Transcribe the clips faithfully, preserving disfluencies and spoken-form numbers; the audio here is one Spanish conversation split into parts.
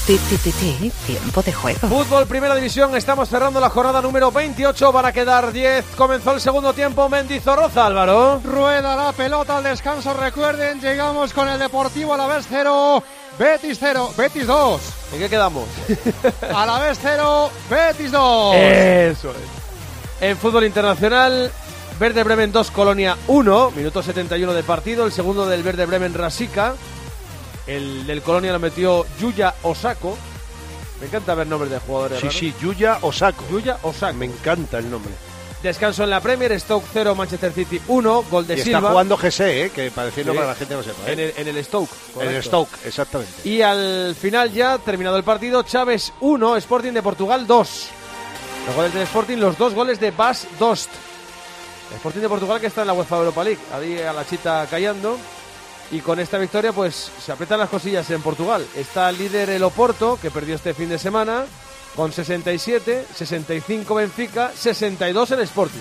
Ti, ti, ti, ti, tiempo de juego. Fútbol, primera división, estamos cerrando la jornada número veintiocho, van a quedar diez, comenzó el segundo tiempo, Mendizorroza, Álvaro. Rueda la pelota al descanso, recuerden, llegamos con el Deportivo Alavés cero, Betis cero, Betis dos. ¿En qué quedamos? Alavés cero, Betis dos. Eso es. En fútbol internacional, Werder Bremen dos, Colonia uno, minuto setenta y uno de partido, el segundo del Werder Bremen, Rasica. El del Colonia lo metió Yuya Osako. Me encanta ver nombres de jugadores. Sí, raros. sí, Yuya Osako. Yuya Osako. Me encanta el nombre. Descanso en la Premier, Stoke cero, Manchester City uno, gol de y Silva. Está jugando G C, ¿eh? Que pareciendo Sí. para la gente no sepa. ¿eh? En el, en el Stoke. En el correcto. Stoke, exactamente. Y al final ya, terminado el partido, Chaves uno, Sporting de Portugal dos. Los goles del Sporting, los dos goles de Bas Dost. Sporting de Portugal que está en la UEFA Europa League. Ahí a la chita callando. Y con esta victoria pues se aprietan las cosillas en Portugal. Está líder el Oporto, que perdió este fin de semana, con sesenta y siete, sesenta y cinco Benfica, sesenta y dos el Sporting.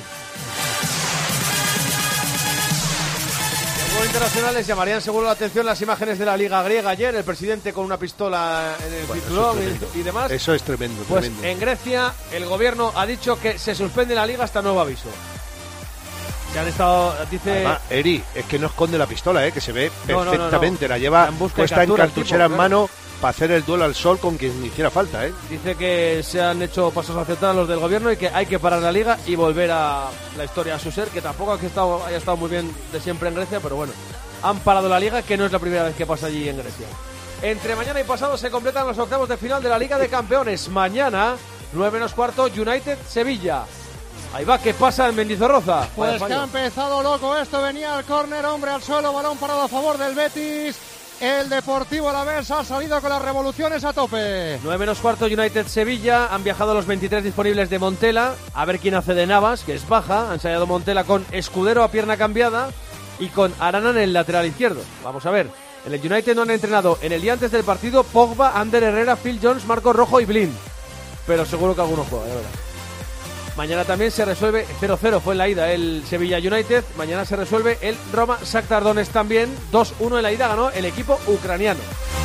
En juego internacional les llamarían seguro la atención las imágenes de la Liga griega ayer, el presidente con una pistola en el Bueno, cinturón eso es y, y demás. Eso es tremendo, Pues tremendo. en Grecia el gobierno ha dicho que se suspende la Liga hasta nuevo aviso. Se han estado, dice... Además, Eri, es que no esconde la pistola, ¿eh? Que se ve No, no, no, perfectamente. no. La lleva En busca de puesta en captura el cartuchera tipo, en claro. mano para hacer el duelo al sol con quien hiciera falta, ¿eh? Dice que se han hecho pasos hacia atrás los del gobierno y que hay que parar la Liga y volver a la historia a su ser, que tampoco ha estado, haya estado muy bien de siempre en Grecia, pero bueno, han parado la Liga, que no es la primera vez que pasa allí en Grecia. Entre mañana y pasado se completan los octavos de final de la Liga de Campeones. Mañana, nueve menos cuarto, United-Sevilla. Ahí va, ¿qué pasa en Mendizorroza? Pues que ha empezado loco esto, venía al córner, hombre al suelo, balón parado a favor del Betis. El Deportivo Alavés ha salido con las revoluciones a tope. nueve menos cuarto, United-Sevilla. Han viajado los veintitrés disponibles de Montela. A ver quién hace de Navas, que es baja. Han ensayado Montela con Escudero a pierna cambiada y con Arana en el lateral izquierdo. Vamos a ver. En el United no han entrenado en el día antes del partido Pogba, Ander Herrera, Phil Jones, Marcos Rojo y Blind. Pero seguro que alguno juega, de verdad. Mañana también se resuelve, cero cero fue en la ida el Sevilla United. Mañana se resuelve el Roma Shakhtar Donetsk también. dos uno en la ida ganó el equipo ucraniano.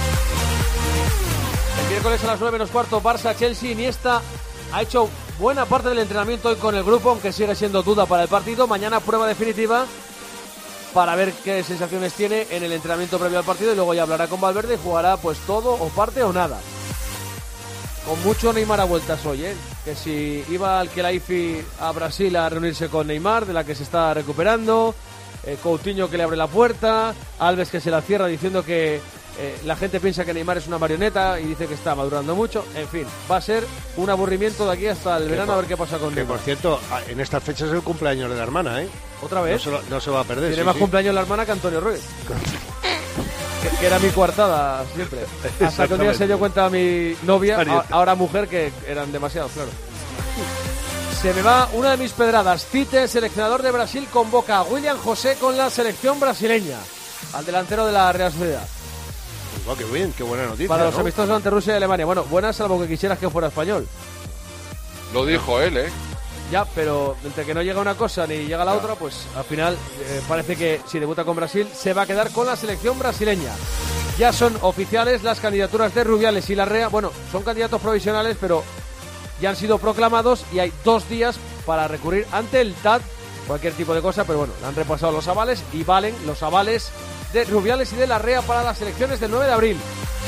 El miércoles a las nueve menos cuarto, Barça, Chelsea. Iniesta ha hecho buena parte del entrenamiento hoy con el grupo, aunque sigue siendo duda para el partido. Mañana prueba definitiva para ver qué sensaciones tiene en el entrenamiento previo al partido y luego ya hablará con Valverde y jugará pues todo o parte o nada. Con mucho Neymar a vueltas hoy, ¿eh? Que si iba al Khelaifi a Brasil a reunirse con Neymar, de la que se está recuperando, eh, Coutinho que le abre la puerta, Alves que se la cierra diciendo que eh, la gente piensa que Neymar es una marioneta y dice que está madurando mucho. En fin, va a ser un aburrimiento de aquí hasta el verano, por, a ver qué pasa con que Neymar. por cierto, en estas fechas es el cumpleaños de la hermana, ¿eh? ¿Otra vez? No se, lo, no se va a perder. Tiene sí, más sí. cumpleaños la hermana que Antonio Ruiz. que, que era mi coartada siempre. Hasta que un día se dio cuenta mi novia, a, ahora mujer, que eran demasiados, claro. Se me va una de mis pedradas. Tite, seleccionador de Brasil, convoca a William José con la selección brasileña, al delantero de la Real Sociedad. Oh, qué bien, qué buena noticia. Para los ¿no? amistosos ante Rusia y Alemania. Bueno, buena salvo que quisieras que fuera español. Lo dijo él, ¿eh? Ya, pero entre que no llega una cosa ni llega la otra, pues al final eh, parece que si debuta con Brasil se va a quedar con la selección brasileña. Ya son oficiales las candidaturas de Rubiales y Larrea. Bueno, son candidatos provisionales, pero ya han sido proclamados y hay dos días para recurrir ante el T A D cualquier tipo de cosa, pero bueno, han repasado los avales y valen los avales de Rubiales y de Larrea para las elecciones del nueve de abril.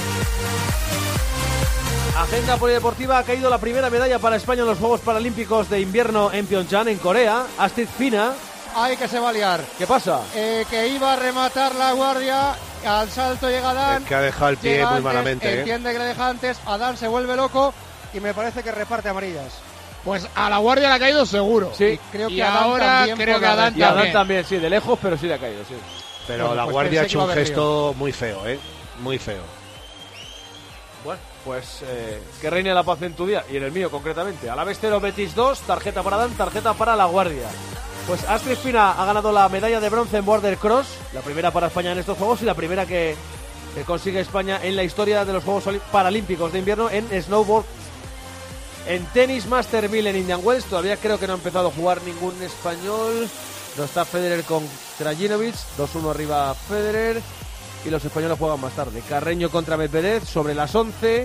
Agenda polideportiva, ha caído la primera medalla para España en los Juegos Paralímpicos de Invierno en Pyeongchang, en Corea. Astrid Fina. Ay, que se va a liar. ¿Qué pasa? Eh, que iba a rematar la guardia, al salto llega Adán. Es que ha dejado el pie muy antes, malamente, entiende ¿eh? que le deja antes, Adán se vuelve loco y me parece que reparte amarillas. Pues a la guardia le ha caído seguro. Sí. Y creo Y que Adán ahora también creo que podrá Adán Y Adán también. también, sí, de lejos, pero sí le ha caído, sí. Pero Bueno, la pues guardia ha pensé que hecho un iba a haber gesto muy feo, ¿eh? Muy feo. Bueno, pues eh, que reine la paz en tu día y en el mío concretamente. Alavés cero, Betis dos, tarjeta para Adán, tarjeta para la guardia. Pues Astrid Fina ha ganado la medalla de bronce en Border Cross, la primera para España en estos Juegos y la primera que, que consigue España en la historia de los Juegos Paralímpicos de Invierno en snowboard. En tenis, Master mil en Indian Wells, todavía creo que no ha empezado a jugar ningún español. No está Federer con Krajinovic, dos uno arriba Federer. Y los españoles juegan más tarde. Carreño contra Medvedev sobre las once.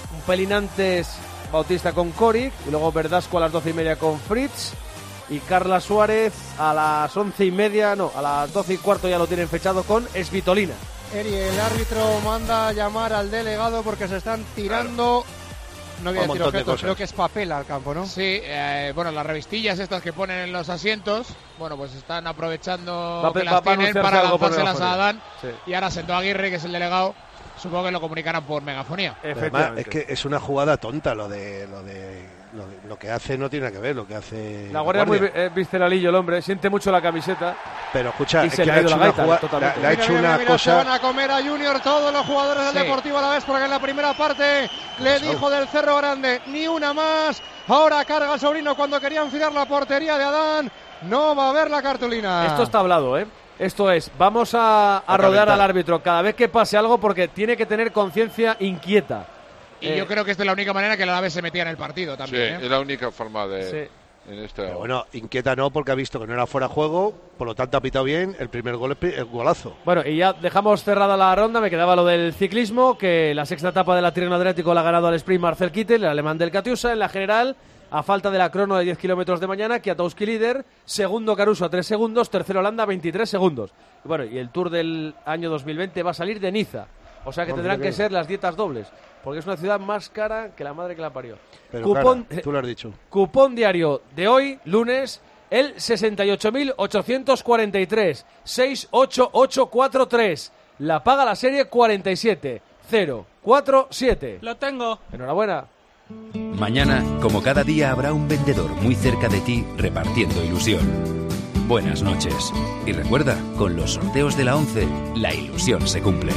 un pelín antes Bautista con Coric, y luego Verdasco a las doce y media con Fritz, y Carla Suárez a las once y media, no, a las doce y cuarto ya lo tienen fechado con Svitolina. Eri, el árbitro manda a llamar al delegado porque se están tirando, no voy a decir objetos, creo que es papel al campo, ¿no? Sí, eh, bueno, las revistillas estas que ponen en los asientos, bueno, pues están aprovechando va, que va, las va tienen para lanzárselas a Adán, sí. Y ahora Sendo Aguirre, que es el delegado, supongo que lo comunicarán por megafonía. Además, es que es una jugada tonta lo de lo de lo, de, lo que hace no tiene nada que ver, lo que hace la guardia, guardia. Muy eh, visceralillo el hombre, siente mucho la camiseta. Pero escucha, y es se que le ha hecho la una gaita, jugada, le ha hecho mira, una mira, mira, cosa. Se van a comer a Junior todos los jugadores del sí. Deportivo Alavés, porque en la primera parte le dijo del Cerro Grande ni una más. Ahora carga el sobrino cuando querían enfilar la portería de Adán. No va a haber la cartulina. Esto está hablado, ¿eh? Esto es, vamos a, a, a rodear al árbitro cada vez que pase algo porque tiene que tener conciencia inquieta. Y eh, yo creo que esta es la única manera que el Alavés se metía en el partido también. Sí, ¿eh? es la única forma de... Sí. En este... Pero bueno, inquieta no, porque ha visto que no era fuera de juego, por lo tanto ha pitado bien, el primer gol es el golazo. Bueno, y ya dejamos cerrada la ronda, me quedaba lo del ciclismo, que la sexta etapa del Tirreno Adriático la ha ganado al sprint Marcel Kittel, el alemán del Katusha, en la general, a falta de la crono de diez kilómetros de mañana, Kwiatkowski líder, segundo Caruso a tres segundos, tercero Holanda a veintitrés segundos. Y bueno, y el Tour del año dos mil veinte va a salir de Niza, o sea que Vamos, tendrán que bien. ser las dietas dobles, porque es una ciudad más cara que la madre que la parió. Pero Cupón, cara, tú lo has dicho. Cupón diario de hoy, lunes, el sesenta y ocho mil ochocientos cuarenta y tres, seis ocho ocho cuatro tres. La paga la serie cuarenta y siete cero cuatro siete. Lo tengo. Enhorabuena. Mañana, como cada día, habrá un vendedor muy cerca de ti repartiendo ilusión. Buenas noches. Y recuerda, con los sorteos de la once, la ilusión se cumple.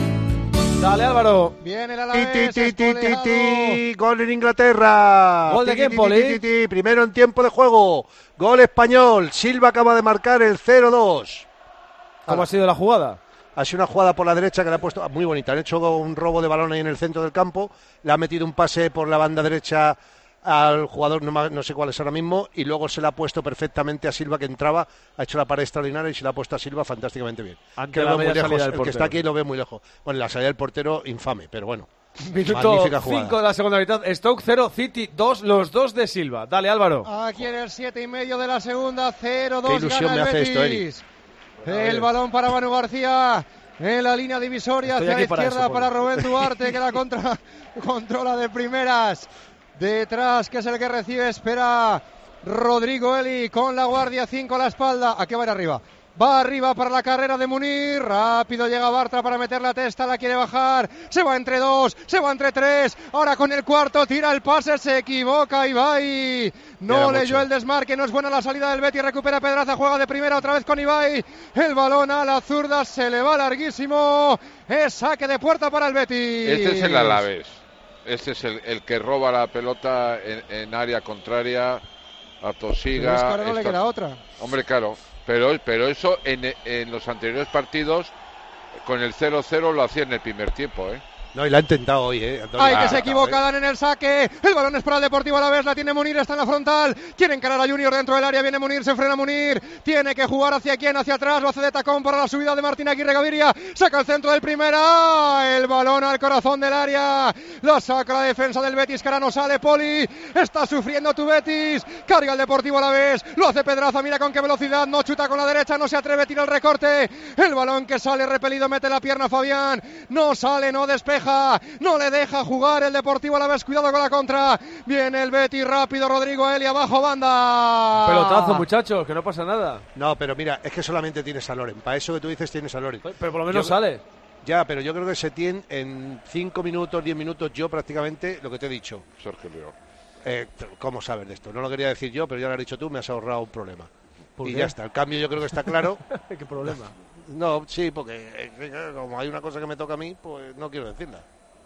Dale, Álvaro. Viene el Ti, Alavés, ti, ti, ti, ti, espoleado. ti. Gol en Inglaterra. ¿Gol de Ti, quién, ti, Poli? ti, ti, ti. Primero en tiempo de juego. Gol español. Silva acaba de marcar el cero dos. ¿Cómo ha sido la jugada? Ha sido una jugada por la derecha que le ha puesto muy bonita. Han hecho un robo de balón ahí en el centro del campo. Le ha metido un pase por la banda derecha al jugador, no, no sé cuál es ahora mismo, y luego se le ha puesto perfectamente a Silva, que entraba, ha hecho la pared extraordinaria y se le ha puesto a Silva fantásticamente bien. Ante Que lo la veo muy media lejos. salida del El que portero. está aquí lo ve muy lejos. Bueno, la salida del portero infame, pero bueno. Minuto Magnífica jugada. cinco de la segunda mitad. Stoke cero, City dos, los dos de Silva. Dale, Álvaro. Aquí en el siete y medio de la segunda, cero dos. Qué ilusión gana me el hace esto, Betis. El balón para Manu García en la línea divisoria. Estoy Hacia la aquí para izquierda eso, para, Poli. Rubén Duarte, que la contra, controla de primeras. Detrás, que es el que recibe, espera Rodrigo Eli con la guardia, cinco a la espalda. ¿A qué va a ir arriba? Va arriba para la carrera de Munir. Rápido llega Bartra para meter la testa. La quiere bajar. Se va entre dos. Se va entre tres. Ahora con el cuarto. Tira el pase. Se equivoca Ibai. No Queda leyó mucho. el desmarque. No es buena la salida del Betis. Recupera Pedraza. Juega de primera otra vez con Ibai. El balón a la zurda. Se le va larguísimo. Es saque de puerta para el Betis. Este es el Alavés. Este es el, el que roba la pelota en, en área contraria. Atosiga. Pero es que ahora no le Esta- queda otra. Hombre, claro. Pero, pero eso en, en los anteriores partidos, con el cero cero lo hacía en el primer tiempo, ¿eh? No, y la ha intentado hoy, ¿eh? Antonio. Ay, que Ah, se equivoca ¿eh? Dan en el saque. El balón es para el Deportivo Alavés. La tiene Munir, está en la frontal. Quiere encarar a Junior dentro del área. Viene Munir, se frena Munir. Tiene que jugar hacia quién, hacia atrás. Lo hace de tacón para la subida de Martín Aguirre Gaviria. Saca el centro del primera. El balón al corazón del área. Lo saca la defensa del Betis, que ahora no sale. Poli. Está sufriendo tu Betis. Carga el Deportivo Alavés. Lo hace Pedraza. Mira con qué velocidad. No chuta con la derecha. No se atreve. Tira el recorte. El balón que sale repelido. Mete la pierna Fabián. No sale, no despeja. No le deja jugar el Deportivo Alavés. Cuidado con la contra. Viene el Betis rápido. Rodrigo Eli abajo banda. Pelotazo, muchachos, que no pasa nada. No, pero mira, es que solamente tienes a Loren. Para eso que tú dices tienes a Loren. Pero por lo menos Yo- sale. Ya, pero yo creo que Setién en cinco minutos, diez minutos, yo prácticamente lo que te he dicho. Sergio León. Eh, ¿Cómo sabes de esto? No lo quería decir yo, pero ya lo has dicho tú, me has ahorrado un problema. ¿Por Y qué? ya está. El cambio yo creo que está claro. ¿Qué problema? No, sí, porque eh, como hay una cosa que me toca a mí, pues no quiero decirla.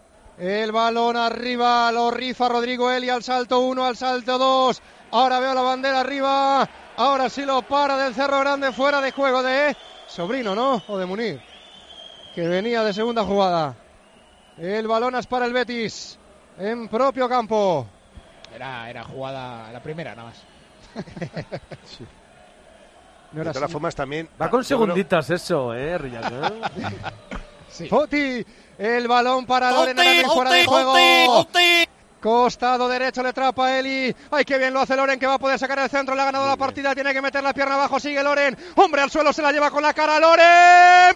El balón arriba, lo rifa Rodrigo Eli al salto uno, al salto dos. Ahora veo la bandera arriba. Ahora sí lo para del Cerro Grande, fuera de juego de Sobrino, ¿no? O de Munir, que venía de segunda jugada. El balón es para el Betis en propio campo. Era, era jugada la primera, nada más. No De era todas así. formas también... Va con yo creo- segunditas eso, eh, Rillac, ¿eh? Sí. Foti, el balón para Loren, ahora bien fuera de juego. Costado derecho le atrapa Eli. Ay, qué bien lo hace Loren, que va a poder sacar el centro. Le ha ganado Muy la bien. partida. Tiene que meter la pierna abajo. Sigue Loren. Hombre, al suelo se la lleva con la cara. Loren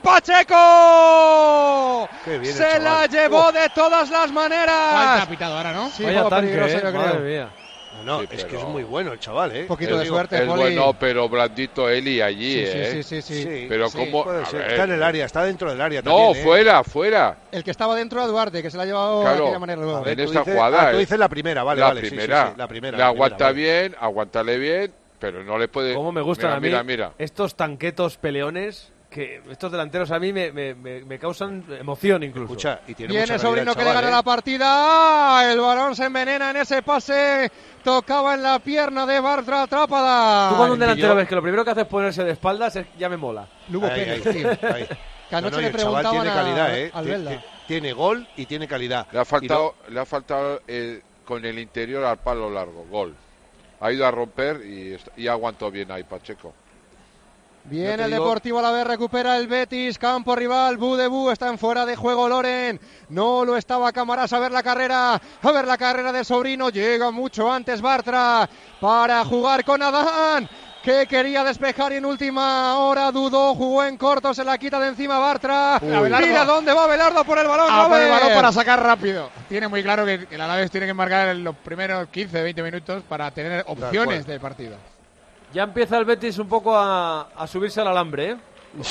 Pacheco. Qué bien el Se chaval. la llevó Oh. de todas las Falta maneras. pitado ahora, ¿no? Sí, Vaya juego tanque, peligroso, eh, yo creo. madre mía. No, no, Sí, es que pero- es muy bueno el chaval, ¿eh? Un poquito Te de digo, suerte, Es Poli. bueno, pero blandito Eli allí, Sí, sí, ¿eh? sí, sí, sí. Sí, Pero sí, cómo... puede a ser. ver, Está en el área, está dentro del área No, también, ¿eh? fuera, fuera. El que estaba dentro de Duarte, que se la ha llevado Claro. de aquella manera luego. A ver, En tú esta dices- jugada, ah, tú eh. dices la primera, vale, la vale, sí, sí, primera. sí, la primera. Le la aguanta primera, vale. bien, aguántale bien, pero no le puede... Cómo me gustan mira, a mí Mira, mira. estos tanquetos peleones, que estos delanteros a mí me, me, me, me causan emoción incluso. Escucha, y tiene Viene mucha calidad Sobrino el que le chaval, gana ¿eh? la partida. ¡Ah! El balón se envenena en ese pase. Tocaba en la pierna de Bartra Trápada. Tú cuando un el delantero pillo- ves que lo primero que hace es ponerse de espaldas, es- ya me mola. Lugo Ahí, Pérez, ahí, tío. ahí. Que anoche No, no, y le el chaval preguntaban tiene a- calidad, ¿eh? al Ti- Belda. ti- Tiene gol y tiene calidad. Le ha Y faltado, le ha faltado eh, con el interior al palo largo, gol. Ha ido a romper y, est- y aguantó bien ahí Pacheco. Viene Yo te el digo- Deportivo a la vez, recupera el Betis, campo rival, Bu de Bu, está en fuera de juego Loren, no lo estaba Camarás, a ver la carrera, a ver la carrera de Sobrino, llega mucho antes Bartra para jugar con Adán, que quería despejar y en última hora dudó, jugó en corto, se la quita de encima Bartra, Abelardo. mira dónde va Abelardo por el balón, A por el Robert. balón para sacar rápido. Tiene muy claro que el Alavés tiene que marcar en los primeros quince veinte minutos para tener opciones cual. del partido. Ya empieza el Betis un poco a, a subirse al alambre, ¿eh?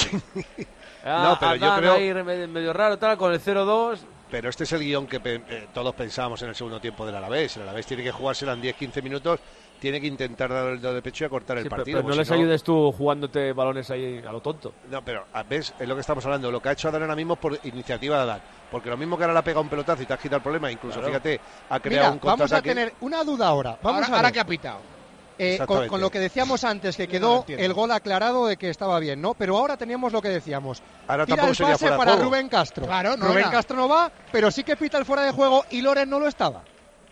Ah, No, pero yo Adán creo- ahí medio, medio raro, tal, con el cero dos. Pero este es el guión que pe- eh, todos pensábamos en el segundo tiempo del Alavés. El Alavés tiene que jugársela en diez quince minutos, tiene que intentar dar el dedo de pecho y acortar el Sí, pero, partido. pero no pues les si ayudes tú jugándote balones ahí a lo tonto. No, pero a- ves, es lo que estamos hablando. Lo que ha hecho Adán ahora mismo es por iniciativa de Adán. Porque lo mismo que ahora le ha pegado un pelotazo y te has quitado el problema, incluso Claro. fíjate, ha creado Mira, un vamos a contraataque. tener una duda ahora, vamos ahora, a ver. ahora que ha pitado. Eh, con, Exactamente. con lo que decíamos antes, que Yo no quedó lo entiendo. el gol aclarado de que estaba bien, ¿no? Pero ahora teníamos lo que decíamos. Ahora Tira tampoco el sería pase fuera de para juego. Rubén Castro. Claro, no Rubén era. Castro no va, pero sí que pita el fuera de juego y Loren no lo estaba.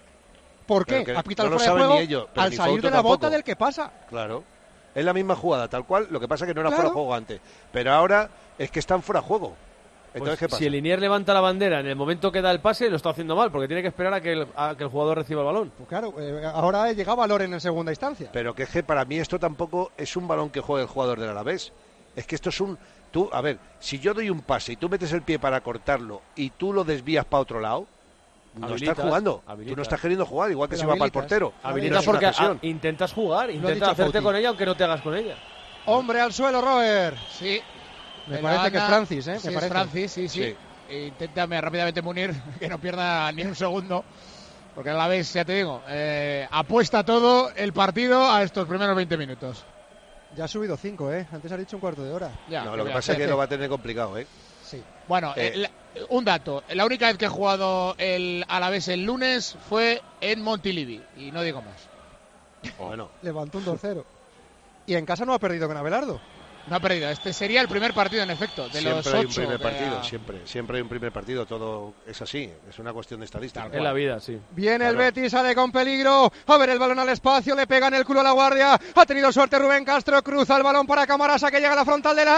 ¿Por Pero qué? que Ha pitado no el lo fuera de saben juego ni ellos, pero al ni salir Fouto de la bota tampoco. del que pasa. Claro. Es la misma jugada, tal cual. Lo que pasa es que no era Claro. fuera de juego antes. Pero ahora es que están fuera de juego. Entonces, Pues ¿qué pasa? si el Linier levanta la bandera en el momento que da el pase, lo está haciendo mal, porque tiene que esperar a que el, a que el jugador reciba el balón. Pues claro, eh, ahora llegaba Loren en segunda instancia. Pero que es que para mí esto tampoco es un balón que juegue el jugador del Alavés. Es que esto es un... Tú, a ver, si yo doy un pase y tú metes el pie para cortarlo y tú lo desvías para otro lado, no Habilitas, estás jugando. Tú habilitas. no estás queriendo jugar, igual que Pero si va para el habilitas. portero. Habilitas No es una porque ah, cesión. intentas jugar, ha intentas dicho hacerte Fouti. con ella aunque no te hagas con ella. Hombre al suelo, Robert. Sí. Me El parece que es Adana- Francis, ¿eh? Sí, Me es parece. Francis, sí, sí. Sí. E inténtame rápidamente Munir, que no pierda ni un segundo. Porque a la vez, ya te digo, eh, apuesta todo el partido a estos primeros veinte minutos. Ya ha subido cinco, ¿eh? Antes has dicho un cuarto de hora. Ya, No, ¿qué lo voy que a pasa es hacer? que lo va a tener complicado, ¿eh? Sí. Bueno, Eh. eh, la- un dato. La única vez que he jugado el Alavés el lunes fue en Montilivi. Y no digo más. Bueno, Levantó un dos cero. Y en casa no ha perdido con Abelardo. No ha perdido. Este sería el primer partido, en efecto, de los siempre hay un ocho. primer que partido, ha- siempre. Siempre hay un primer partido, todo es así. Es una cuestión de estadística. En la vida, sí. Viene el Claro. Betis, sale con peligro. A ver el balón al espacio, le pega en el culo a la guardia. Ha tenido suerte Rubén Castro, cruza el balón para Camarasa que llega a la frontal del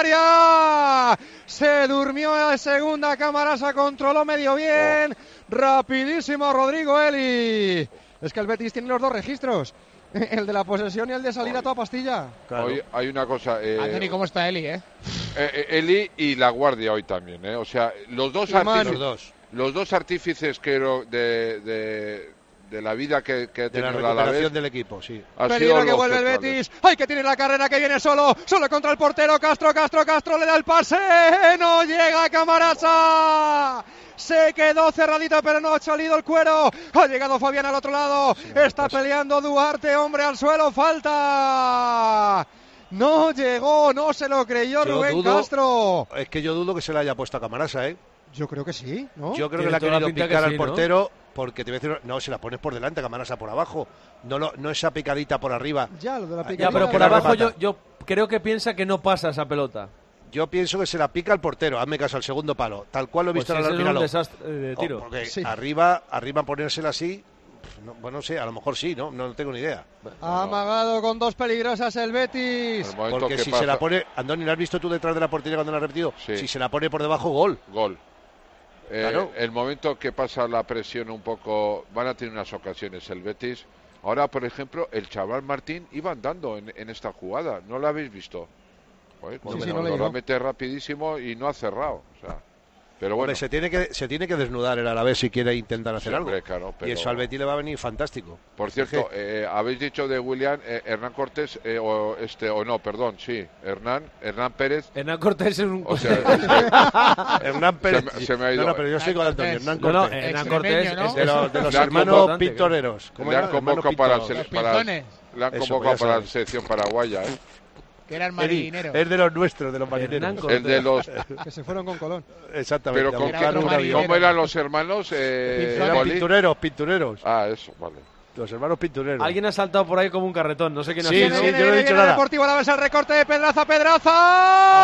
área. Se durmió en segunda, Camarasa controló medio bien. Rapidísimo Rodrigo Eli. Es que el Betis tiene los dos registros. El de la posesión y el de salir a toda pastilla. Claro. Hoy hay una cosa. Eh, Anthony, ¿cómo está Eli, eh? eh, eh, Eli y la guardia hoy también, ¿eh? O sea, los dos, Y Manu. artífices, Los dos. los dos artífices que ero- de, de, de la vida que, que ha De la tenido el recuperación Alavés del equipo, sí. ha Peligro sido que los vuelve el centrales. Betis. Hay que tiene la carrera que viene solo. Solo contra el portero. Castro, Castro, Castro le da el pase. No llega Camarasa. Se quedó cerradito, pero no ha salido el cuero. Ha llegado Fabián al otro lado. Está peleando Duarte, hombre al suelo. Falta. No llegó, no se lo creyó Yo Rubén dudo- Castro. Es que yo dudo que se le haya puesto a Camarasa, ¿eh? Yo creo que sí, ¿no? Yo creo Tiene que le ha toda la querido pinta que picar sí, al ¿no? portero porque te voy a decir, no, si la pones por delante, Camarasa por abajo. No, lo, no esa picadita por arriba. Ya, lo de la Ya, picadita. Ya, pero que por la abajo yo, remata. yo creo que piensa que no pasa esa pelota. Yo pienso que se la pica al portero. Hazme caso al segundo palo. Tal cual lo he Pues visto ese en es el un desastre de Oh, tiro. porque Sí. arriba, arriba ponérsela así, no, bueno, sí, a lo mejor sí, ¿no? No tengo ni idea. Ha amagado con dos peligrosas el Betis. El Porque si pasa... se la pone, Andoni, ¿la has visto tú detrás de la portería cuando la ha repetido? Sí. Si se la pone por debajo, gol. Gol. Eh, Claro. El momento que pasa la presión un poco, van a tener unas ocasiones el Betis. Ahora, por ejemplo, el chaval Martín iba andando en, en esta jugada. ¿No lo habéis visto? Joder, cuando sí, no cuando le la llegó. mete rapidísimo y no ha cerrado. O sea, pero bueno. Hombre, se tiene que se tiene que desnudar el Alavés si quiere intentar hacer Sí, algo. hombre, claro, pero- Y eso al Betis le va a venir fantástico. Por cierto, eh, habéis dicho de William, eh, Hernán Cortés, eh, o este, o no, perdón, sí, Hernán, Hernán Pérez. Hernán Cortés es un... O sea, es que Hernán Pérez. Se me- se me ha ido. No, no, pero yo estoy con Antonio. Hernán No, no, Cortés. Hernán Extremeño, Cortés ¿no? es de los, de los Le han hermanos convocado. pintoreros. ¿Cómo le era? han convocado Hermano para, Pintor. el Los se- para, pinzones. le han Eso, convocado pues ya para la sabes. selección paraguaya, ¿eh? Que eran Eri, marineros. es de los nuestros, de los Hernán marineros. Cortés. El de los, Que se fueron con Colón. Exactamente. pero a con Era buscar otro un marinero. avión. ¿cómo eran los hermanos? Eh, Pinzones. Eran Poli? pintureros, pintureros. Ah, eso, vale. Los hermanos pintureros. Alguien ha saltado por ahí como un carretón, no sé quién ha Sí, sido. Viene, sí, viene, yo no he viene, dicho viene nada. Deportivo Alavés, el recorte de Pedraza, Pedraza,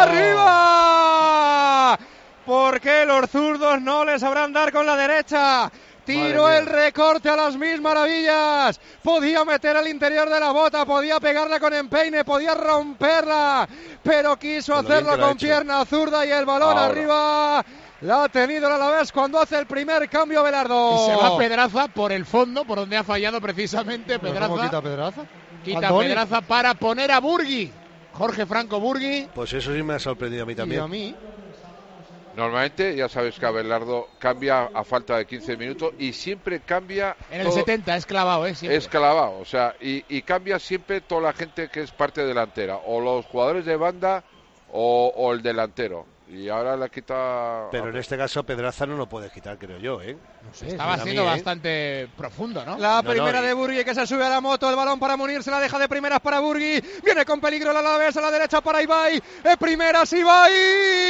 arriba. ¿Por qué los zurdos no les sabrán dar con la derecha? Tiró Madre mía. el recorte a las mil maravillas. Podía meter al interior de la bota, podía pegarla con empeine, podía romperla, pero quiso Con lo bien hacerlo que lo ha con hecho. pierna zurda y el balón Ahora. arriba. La ha tenido el Alavés cuando hace el primer cambio Belardo. Y se va Pedraza por el fondo, por donde ha fallado precisamente Pedraza. ¿Cómo quita Pedraza? Quita Andoni. Pedraza para poner a Burgui. Jorge Franco Burgui. Pues eso sí me ha sorprendido a mí Y también. a mí. Normalmente, ya sabes que Abelardo cambia a falta de quince minutos y siempre cambia. En el todo- setenta es clavado, ¿eh? Siempre. Es clavado, o sea, y, y cambia siempre toda la gente que es parte delantera, o los jugadores de banda o, o el delantero. Y ahora la quita. Pero en este caso Pedraza no lo puedes quitar, creo yo, ¿eh? No sé, Estaba a mí, siendo ¿eh? bastante profundo, ¿no? La No, primera no, y- de Burgui que se sube a la moto, el balón para Munir, se la deja de primeras para Burgui, viene con peligro el Alavés a la derecha para Ibai, de primeras Ibai,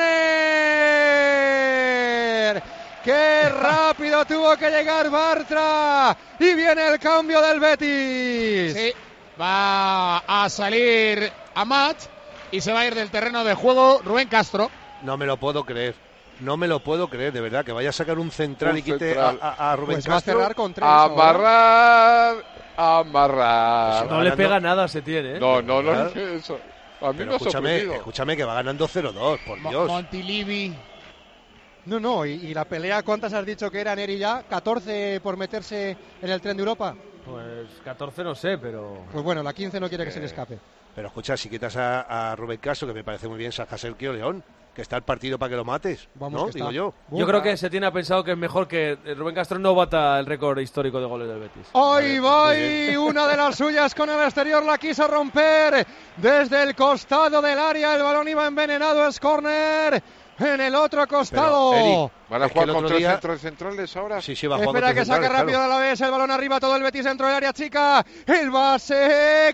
córner. ¡Qué rápido tuvo que llegar Bartra! Y viene el cambio del Betis. Sí, va a salir Amat y se va a ir del terreno de juego Rubén Castro. No me lo puedo creer. No me lo puedo creer, de verdad, que vaya a sacar un central Un y quite central. a, a- a Rubén Pues va a Castro. cerrar con tres. ahora. Amarrar, amarrar. No le ganando- pega nada a Setién, ¿eh? No, no, no, Claro. eso. A mí Pero me ha escúchame, sorprendido. escúchame que va ganando cero dos, por Mo- Dios. Montilivi. No, no, y, y la pelea, ¿cuántas has dicho que eran, Eri, ya? ¿catorce por meterse en el tren de Europa? Pues catorce no sé, pero... Pues bueno, la quince no quiere que se le Eh, escape. Pero escucha, si quitas a, a Rubén Castro, que me parece muy bien, saca a Sergio León, que está el partido para que lo mates, Vamos, ¿no? que Digo está. yo. Yo creo que Setién ha pensado que es mejor que Rubén Castro no bata el récord histórico de goles del Betis. Ahí Muy va, bien. y una de las suyas con el exterior la quiso romper desde el costado del área. El balón iba envenenado, es córner en el otro costado. Pero, Eric, ¿Van a es que jugar el con otro tres día- centros centrales ahora? Sí, sí, va a jugar Espera con que tres saque centrales, rápido claro. a la vez, el balón arriba, todo el Betis dentro del área chica. El base,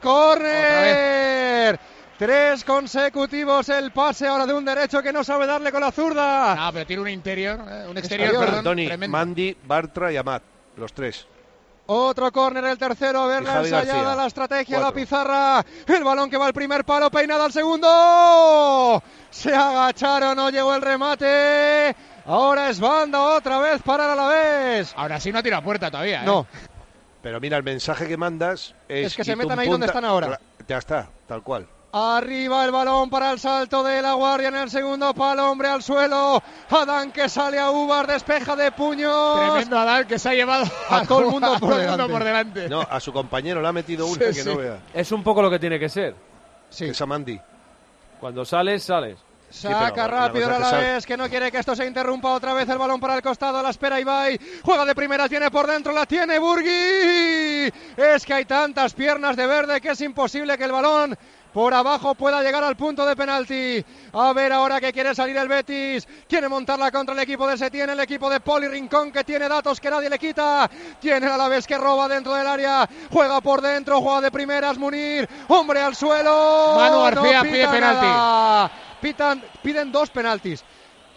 córner. Tres consecutivos, el pase ahora de un derecho que no sabe darle con la zurda. Ah, pero tiene un interior, eh, un exterior, Exterior. perdón, Antoni, tremendo. Mandy, Bartra y Amat, los tres. Otro córner, el tercero, a ver Y la Javi ensayada, García. la estrategia, la Cuatro. pizarra. El balón que va al primer palo, peinada al segundo. Se agacharon, no llegó el remate. Ahora es banda otra vez para el Alavés. Ahora sí no tira puerta todavía, ¿eh? No, Pero mira, el mensaje que mandas es... Es que se quita metan un ahí donde punta- están ahora. Cla- Ya está, tal cual. arriba el balón para el salto de la Guardia en el segundo palo, hombre al suelo. Adán que sale a Ubar, despeja de puños. Tremendo Adal que se ha llevado A todo el mundo a por todo el delante. mundo por delante. No, a su compañero le ha metido una Sí, que sí. no vea. Es un poco lo que tiene que ser. Sí. Esa Mandy. Cuando sales, sales. Saca pero la rápido cosa a es la que sal- vez, que no quiere que esto se interrumpa otra vez. El balón para el costado, la espera Ibai. Juega de primeras, viene por dentro, la tiene Burgui. Es que hay tantas piernas de verde que es imposible que el balón por abajo pueda llegar al punto de penalti. A ver ahora que quiere salir el Betis. Quiere montarla contra el equipo de Setién, el equipo de Poli Rincón, que tiene datos que nadie le quita. Tiene a la vez que roba dentro del área. Juega por dentro, juega de primeras Munir. Hombre al suelo. Manu García No pide pita penalti. nada. Pitan, piden dos penaltis.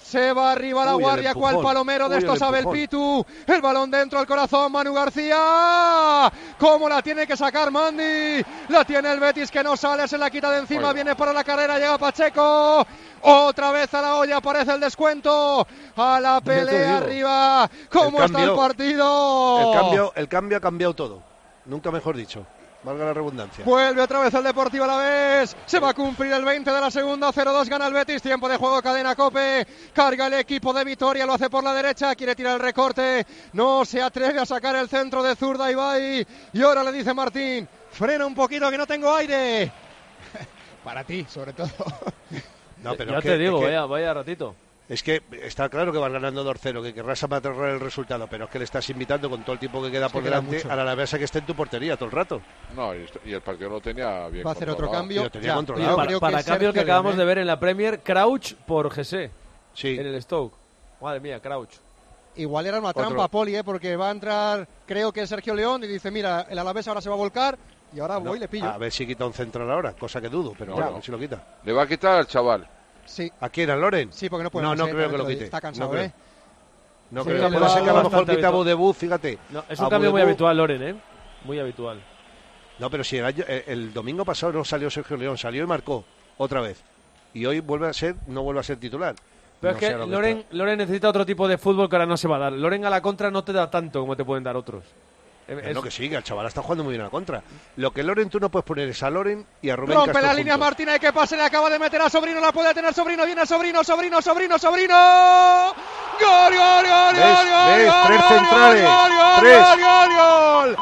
Se va arriba la Uy, el guardia, empujón. cual palomero de Uy, esto el sabe el empujón. Pitu. El balón dentro al corazón, Manu García. ¿Cómo la tiene que sacar Mandy? La tiene el Betis que no sale, se la quita de encima, Oiga. viene para la carrera, llega Pacheco. Otra vez a la olla, aparece el descuento. A la Ya te pelea digo. arriba. ¿Cómo El está el cambio- partido? El cambio, el cambio ha cambiado todo. Nunca mejor dicho. Valga la redundancia. Vuelve otra vez el Deportivo Alavés. Se va a cumplir el veinte de la segunda. cero dos gana el Betis. Tiempo de juego, cadena Cope. Carga el equipo de Vitoria. Lo hace por la derecha. Quiere tirar el recorte. No se atreve a sacar el centro de zurda Ibai. Y ahora le dice Martín: frena un poquito que no tengo aire. Para ti, sobre todo. No, pero ya es te que, digo, es que- vaya, vaya ratito. Es que está claro que vas ganando dos cero, que querrás amarrar el resultado, pero es que le estás invitando con todo el tiempo que queda por queda delante mucho. a la Alavesa que esté en tu portería todo el rato. No, y, esto- y el partido lo tenía bien Va a hacer otro controlado. cambio. Lo tenía Ya, controlado. yo para creo para que cambio el que Sergio acabamos León, de ¿eh? ver en la Premier, Crouch por G S Sí. en el Stoke. Madre mía, Crouch. Igual era una Otro. trampa, Poli, ¿eh? Porque va a entrar, creo que Sergio León, y dice: mira, el Alavés ahora se va a volcar. Y ahora voy y le pillo. A ver si quita un central ahora, cosa que dudo, pero Ya. a ver si lo quita. Le va a quitar al chaval. Sí, ¿A quién? ¿A Loren? sí, porque no puede No, más, no ¿eh? creo que lo También te quite. Está cansado, No creo. ¿eh? No Sí, creo. le Puede ser va que a lo mejor bastante quita a habitual. Budebú, fíjate. No, es A un cambio muy Budebú- habitual, Loren, ¿eh? Muy habitual. No, pero si el, año- el, el domingo pasado no salió Sergio León, salió y marcó otra vez. Y hoy vuelve a ser, no vuelve a ser titular. Pero No es sé que a lo Loren, está. Loren necesita otro tipo de fútbol que ahora no se va a dar. Loren a la contra no te da tanto como te pueden dar otros. Es- Es es- lo que sí, que el chaval está jugando muy bien a la contra. Lo que Loren tú no puedes poner es a Loren y a Rubén Rompe Castro la línea juntos. Martín, hay que pase, le acaba de meter a Sobrino, la puede tener Sobrino, viene Sobrino, Sobrino, Sobrino, Sobrino. ¡Gol, gol, gol, ¿Ves? gol, gol, ¿Ves? gol, Tres gol, centrales. gol, gol, Tres. gol, gol, gol!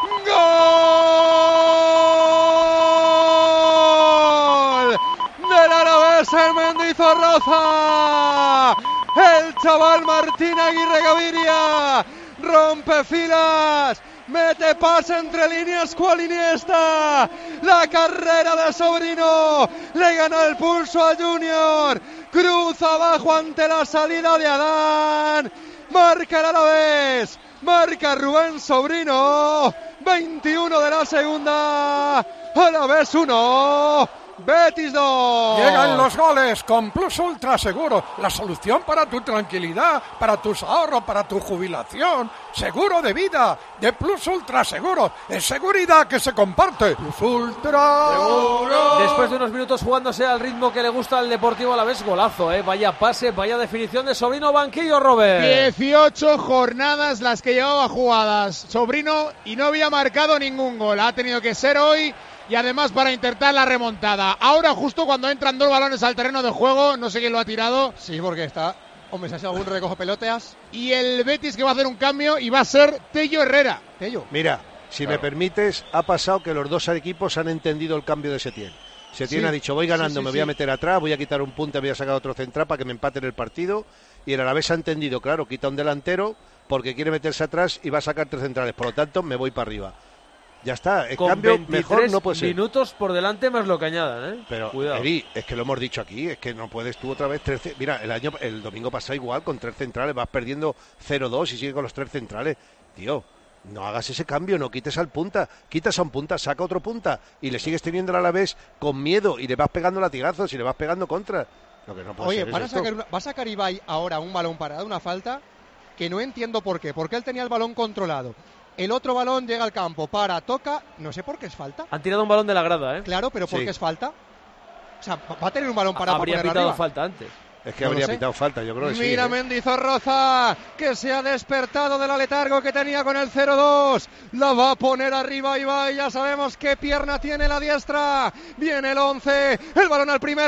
¡Gol! Del Alavés el Mendizorroza. El chaval Martín Aguirre Gaviria rompe filas. Mete pase entre líneas, cual Iniesta. La carrera de Sobrino le gana el pulso a Junior. Cruza abajo ante la salida de Adán. Marca el Alavés. Marca Rubén Sobrino. veintiuno de la segunda. Alavés uno. Betis dos. Llegan los goles con Plus Ultra Seguro, la solución para tu tranquilidad, para tus ahorros, para tu jubilación. Seguro de vida de Plus Ultra Seguro, es seguridad que se comparte. Plus Ultra Seguro. Después de unos minutos jugándose al ritmo que le gusta al Deportivo Alavés, golazo, ¿eh? Vaya pase, vaya definición de Sobrino, banquillo, Robert. dieciocho jornadas las que llevaba jugadas Sobrino y no había marcado ningún gol. Ha tenido que ser hoy y además para intentar la remontada. Ahora justo cuando entran dos balones al terreno de juego, no sé quién lo ha tirado. Sí, porque está. Hombre, si ha sido algún recojo peloteas. Y el Betis que va a hacer un cambio y va a ser Tello Herrera. Tello. Mira, si Claro. me permites, ha pasado que los dos equipos han entendido el cambio de Setién. Setién Sí. ha dicho, voy ganando, Sí, sí, me voy a sí. meter atrás, voy a quitar un punto, voy a sacar otro central para que me empaten el partido. Y el Alavés ha entendido, claro, quita un delantero porque quiere meterse atrás y va a sacar tres centrales. Por lo tanto, me voy para arriba. Ya está, el Con cambio mejor veintitrés no puede ser. minutos por delante más lo que añadan, ¿eh? Pero, cuidado. Eri, es que lo hemos dicho aquí, es que no puedes tú otra vez... Tres, ce- mira, el año el domingo pasado igual, con tres centrales, vas perdiendo cero dos y sigue con los tres centrales. Tío, no hagas ese cambio, no quites al punta, quitas a un punta, saca otro punta y le sigues teniendo al Alavés con miedo y le vas pegando latigazos y le vas pegando contra. Lo que no puede Oye, ser es van a esto. sacar una- va a sacar Ibai ahora un balón parado, una falta, que no entiendo por qué. Porque él tenía el balón controlado. El otro balón llega al campo, para, toca, no sé por qué es falta. Han tirado un balón de la grada, ¿eh? Claro, pero ¿por Sí. qué es falta? O sea, va a tener un balón parado Habría para ponerlo pitado arriba. falta antes. Es que no lo habría sé. pitado falta, yo creo que sí. Mira ¿eh? Mendizorroza, que se ha despertado de la letargo que tenía con el cero dos. La va a poner arriba Ibai, ya sabemos qué pierna tiene la diestra. Viene el once, el balón al primer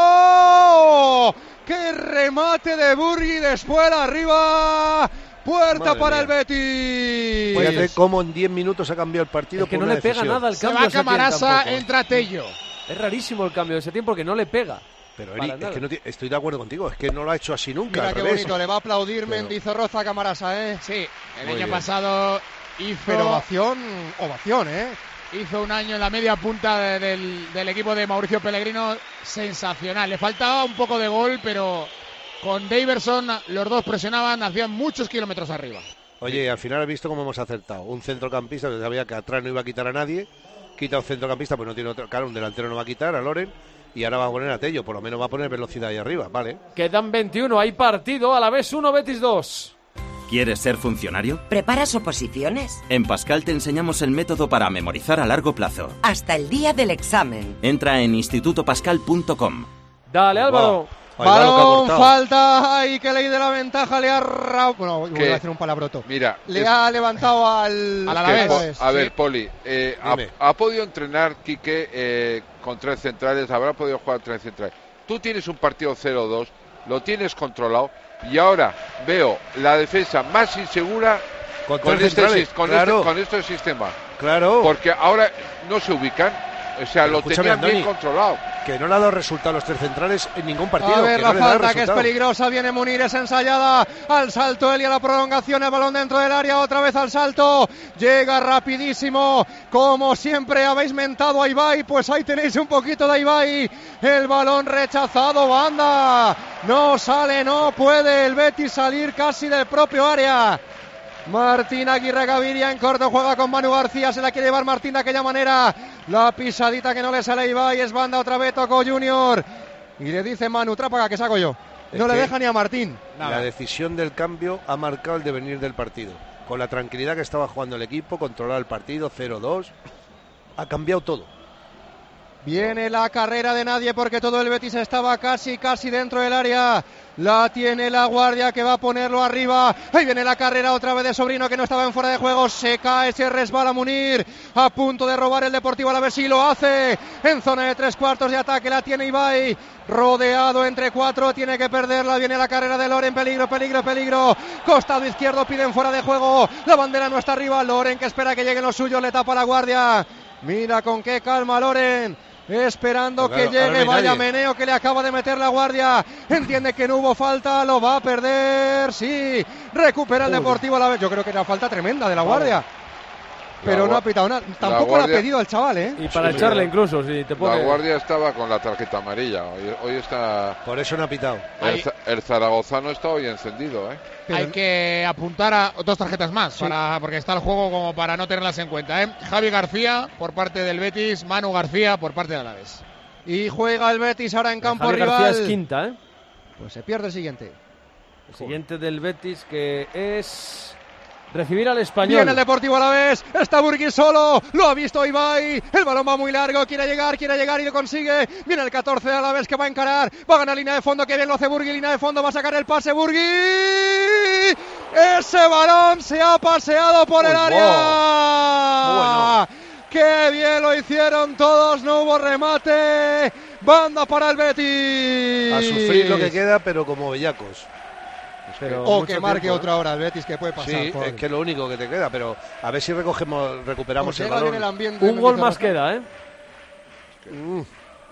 palo. ¡Qué remate de Burgui después arriba! Puerta Madre para mía. el Betis. Fíjate cómo en diez minutos ha cambiado el partido Es que por no una le pega decisión. nada al Se cambio. va de Setién Camarasa, tampoco. entra Tello. Es rarísimo el cambio de Setién porque no le pega. Pero para Eri, es nada. que no ti- estoy de acuerdo contigo, es que no lo ha hecho así nunca. Mira al qué revés. bonito, le va a aplaudir Pero- Mendizorroza a Camarasa, ¿eh? Sí, el Muy año bien. pasado hizo, Pero ovación, ovación, ¿eh? hizo un año en la media punta de- del, del equipo de Mauricio Pellegrino sensacional. Le faltaba un poco de gol, pero con Daverson los dos presionaban, hacían muchos kilómetros arriba. Oye, al final has visto cómo hemos acertado. Un centrocampista que sabía que atrás no iba a quitar a nadie quita un centrocampista, pues no tiene otro, claro, un delantero no va a quitar a Loren, y ahora va a poner a Tello, por lo menos va a poner velocidad ahí arriba, vale. Quedan veintiuno, hay partido, a la vez uno, Betis dos. ¿Quieres ser funcionario? ¿Preparas oposiciones? En Pascal te enseñamos el método para memorizar a largo plazo. Hasta el día del examen. Entra en instituto pascal punto com. Dale, Álvaro. Wow. Balón, falta, ay, que ley de la ventaja, le ha... Ra... Bueno, voy a hacer un palabroto. Mira, le es... ha levantado al... al Alavés. A ver, sí. Poli, eh, ha, ha podido entrenar Quique eh, con tres centrales, habrá podido jugar tres centrales. Tú tienes un partido cero dos, lo tienes controlado, y ahora veo la defensa más insegura con, con, este, con, claro. este, con este sistema. Claro. Porque ahora no se ubican, o sea, Pero lo tenían Andoni, bien controlado. Que no le ha dado resultado a los tres centrales en ningún partido. A ver, que la no falta que es peligrosa, viene Munir, es ensayada, al salto él y a la prolongación, el balón dentro del área, otra vez al salto, llega rapidísimo, como siempre habéis mentado a Ibai, pues ahí tenéis un poquito de Ibai, el balón rechazado, banda, no sale, no puede el Betis salir casi del propio área. Martín Aguirre Gaviria en corto, juega con Manu García, se la quiere llevar Martín de aquella manera, la pisadita que no le sale a Ibai, es banda otra vez, tocó Junior, y le dice Manu, trápaga que saco yo, es no le deja ni a Martín. Nada. La decisión del cambio ha marcado el devenir del partido, con la tranquilidad que estaba jugando el equipo, controlar el partido, cero dos, ha cambiado todo. Viene la carrera de nadie porque todo el Betis estaba casi, casi dentro del área. La tiene la Guardia que va a ponerlo arriba. Ahí viene la carrera otra vez de Sobrino que no estaba en fuera de juego. Se cae, se resbala Munir. A punto de robar el Deportivo Alavés y lo hace. En zona de tres cuartos de ataque la tiene Ibai. Rodeado entre cuatro, tiene que perderla. Viene la carrera de Loren. Peligro, peligro, peligro. Costado izquierdo, piden fuera de juego. La bandera no está arriba. Loren que espera que lleguen los suyos. Le tapa la Guardia. Mira con qué calma Loren. Esperando claro, que llegue, no vaya nadie. Meneo que le acaba de meter la Guardia, entiende que no hubo falta, lo va a perder, sí, recupera el Deportivo Alavés, yo creo que era falta tremenda de la Guardia, pero no ha pitado nada, tampoco le ha pedido al chaval, ¿eh? Y para sí, echarle incluso, si te pone... La Guardia estaba con la tarjeta amarilla, hoy, hoy está... Por eso no ha pitado. El, el zaragozano está hoy encendido, ¿eh? Pero hay que apuntar a dos tarjetas más, sí. para, porque está el juego como para no tenerlas en cuenta, ¿eh? Javi García por parte del Betis, Manu García por parte del Alavés. Y juega el Betis ahora en campo Javi rival. García es quinta, ¿eh? Pues se pierde el siguiente. El siguiente del Betis que es... recibir al Español. Viene el Deportivo Alavés, está Burgui solo, lo ha visto Ibai, el balón va muy largo, quiere llegar, quiere llegar y lo consigue. Viene el catorce de Alavés que va a encarar, va a ganar línea de fondo, que bien lo hace Burgui, línea de fondo, va a sacar el pase Burgui. Ese balón se ha paseado por el área. Bueno. Qué bien lo hicieron todos, no hubo remate. Banda para el Betis. A sufrir lo que queda, pero como bellacos. Pero o que marque tiempo, otra hora el Betis, que puede pasar. Sí, es que es lo único que te queda, pero a ver si recogemos, recuperamos el balón. El Un gol más queda, ¿eh? Mm.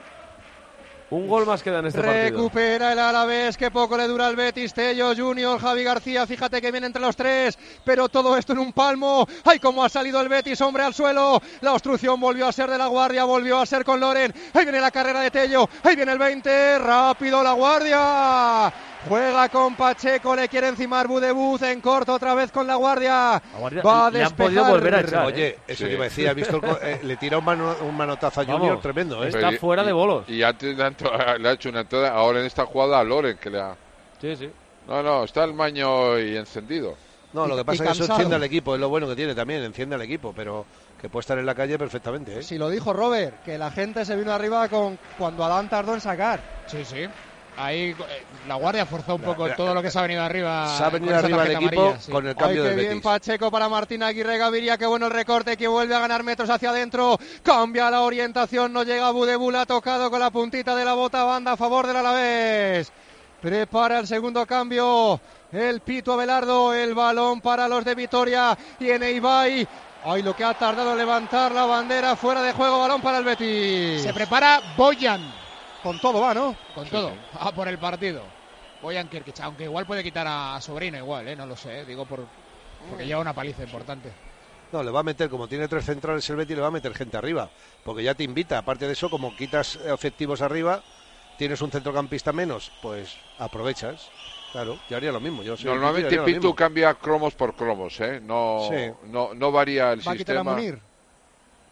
Un gol más queda en este Recupera partido. Recupera el Alavés, que poco le dura al Betis. Tello, Junior, Javi García, fíjate que viene entre los tres, pero todo esto en un palmo. ¡Ay, cómo ha salido el Betis! Hombre al suelo. La obstrucción volvió a ser de la Guardia, volvió a ser con Loren. Ahí viene la carrera de Tello, ahí viene el veinte. Rápido la Guardia. Juega con Pacheco, le quiere encimar Budebuz en corto otra vez con la Guardia. La guardia va a le han podido volver a echar. Oye, eso sí. Te iba a decir, ha visto el, eh, le tira un, mano, un manotazo a Junior. Vamos, tremendo, ¿eh? Está y, fuera y, de bolos. Y antes le, le ha hecho una entrada, ahora en esta jugada a Loren que le ha... Sí, sí. No, no, está el maño y encendido. No, lo que pasa es que eso enciende al equipo, es lo bueno que tiene también, enciende al equipo, pero que puede estar en la calle perfectamente, ¿eh? Si lo dijo Robert, que la gente se vino arriba con cuando Adán tardó en sacar. Sí, sí. Ahí eh, la Guardia forzó un poco la, la, todo lo que se ha venido arriba. Se ha venido arriba el equipo amarilla, sí. Con el cambio de Betis. Qué bien Pacheco para Martín Aguirre Gaviria, qué bueno el recorte, que vuelve a ganar metros hacia adentro. Cambia la orientación, no llega Budebul, ha tocado con la puntita de la bota, banda a favor del Alavés. Prepara el segundo cambio el Pito Abelardo, el balón para los de Vitoria. Tiene Ibai. Ay, lo que ha tardado en levantar la bandera, fuera de juego, balón para el Betis. Se prepara Boyan. Con todo va, ¿no? Con sí, todo, sí. Ah, por el partido. Boyan Kirkic, aunque igual puede quitar a Sobrino igual, ¿eh? No lo sé, ¿eh? Digo por porque lleva una paliza importante. No, le va a meter, como tiene tres centrales el Betis, le va a meter gente arriba, porque ya te invita, aparte de eso, como quitas efectivos arriba, tienes un centrocampista menos, pues aprovechas. Claro, yo haría lo mismo. Yo soy Normalmente Pitu, Pitu cambia cromos por cromos, ¿eh? No, sí. no, no varía el ¿Va sistema. A quitar a Munir?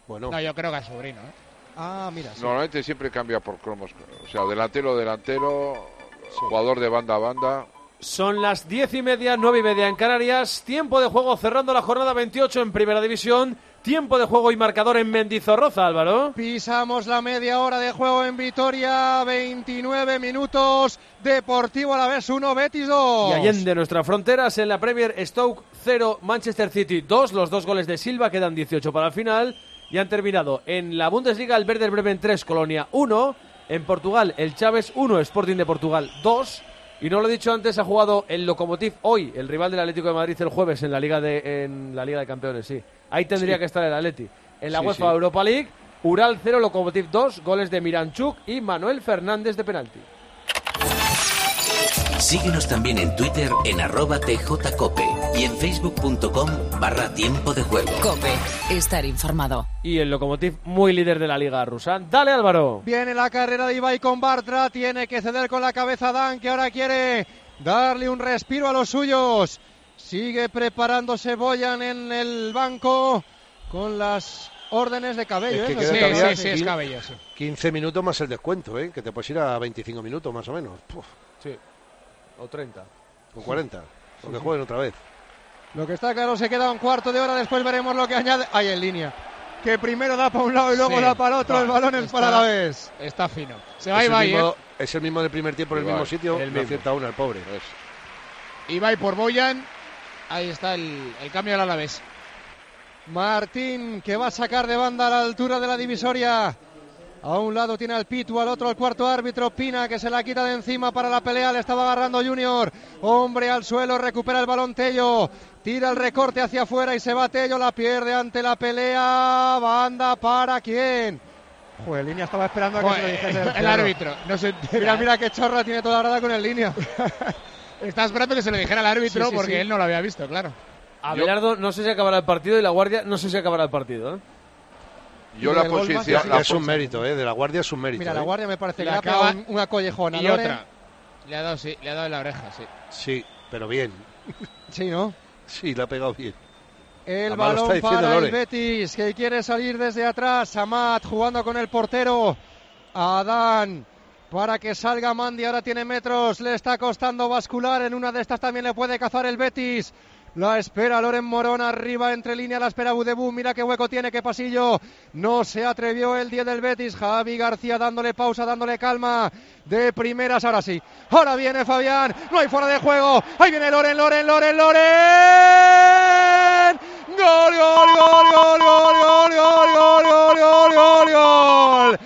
Bueno. No, yo creo que a Sobrino, ¿eh? Ah, mira. Sí. Normalmente siempre cambia por cromos. O sea, delantero, delantero, sí. Jugador de banda a banda. Son las diez y media, nueve y media en Canarias. Tiempo de juego cerrando la jornada veintiocho en Primera División. Tiempo de juego y marcador en Mendizorroza, Álvaro. Pisamos la media hora de juego en Vitoria, veintinueve minutos, Deportivo Alavés uno, Betis dos. Y allende nuestras fronteras en la Premier, Stoke cero, Manchester City dos, los dos goles de Silva, quedan dieciocho para el final. Y han terminado en la Bundesliga el Werder Bremen tres, Colonia uno, en Portugal el Chaves uno, Sporting de Portugal dos. Y no lo he dicho antes, ha jugado el Lokomotiv hoy, el rival del Atlético de Madrid el jueves en la Liga de, en la Liga de Campeones, sí. Ahí tendría sí. que estar el Atleti. En la sí, UEFA sí. Europa League, Ural cero, Lokomotiv dos, goles de Miranchuk y Manuel Fernández de penalti. Síguenos también en Twitter en arroba tjcope y en facebook.com barra tiempo de juego. Cope, estar informado. Y el Lokomotiv muy líder de la Liga rusa. Dale, Álvaro. Viene la carrera de Ibai con Bartra, tiene que ceder con la cabeza Dan, que ahora quiere darle un respiro a los suyos. Sigue preparándose Boyan en el banco con las órdenes de Cabello. Es que ¿eh? sí, sí, sí, es Cabello. Sí. quince minutos más el descuento, ¿eh? Que te puedes ir a veinticinco minutos más o menos. Puf. Sí. O treinta. O cuarenta. O que jueguen otra vez. Lo que está claro, se queda un cuarto de hora, después veremos lo que añade. Ahí en línea. Que primero da para un lado y luego sí, da para el otro, está, el balón es para la vez. Está fino. Se va es Ibai, el mismo, ¿eh? Es el mismo del primer tiempo en el mismo sitio, el no acierta una, el pobre. Es. Ibai por Boyan. Ahí está el, el cambio del Alavés. Martín, que va a sacar de banda a la altura de la divisoria. A un lado tiene al Pitu, al otro al cuarto árbitro, Pina, que se la quita de encima para la pelea, le estaba agarrando Junior, hombre al suelo, recupera el balón Tello, tira el recorte hacia afuera y se va Tello, la pierde ante la pelea, banda para quién. Joder, Línea estaba esperando a que Joder, se lo dijese el, el árbitro, no se Mira, mira qué chorra tiene toda la grada con el Línea. Está esperando que se lo dijera al árbitro sí, sí, porque sí. él no lo había visto, claro. Abelardo, no sé si acabará el partido y La Guardia, no sé si acabará el partido, ¿eh? Yo la posición la es un mérito, ¿eh? De La Guardia es un mérito. Mira, ¿eh? La Guardia me parece que le acaba un, una collejona. Y Loren. Otra. Le ha dado, sí, le ha dado en la oreja, sí. Sí, pero bien. Sí, ¿no? Sí, le ha pegado bien. El Además balón para Loren. El Betis, que quiere salir desde atrás. Amat jugando con el portero. Adán. Para que salga Mandi, ahora tiene metros. Le está costando bascular. En una de estas también le puede cazar el Betis. La espera Loren Morón, arriba entre línea, la espera Budebú, mira qué hueco tiene, qué pasillo, no se atrevió el diez del Betis, Javi García dándole pausa, dándole calma, de primeras, ahora sí, ahora viene Fabián, no hay fuera de juego, ahí viene Loren, Loren, Loren, Loren, gol, gol, gol, gol, gol, gol, gol, gol, gol, gol, gol, gol,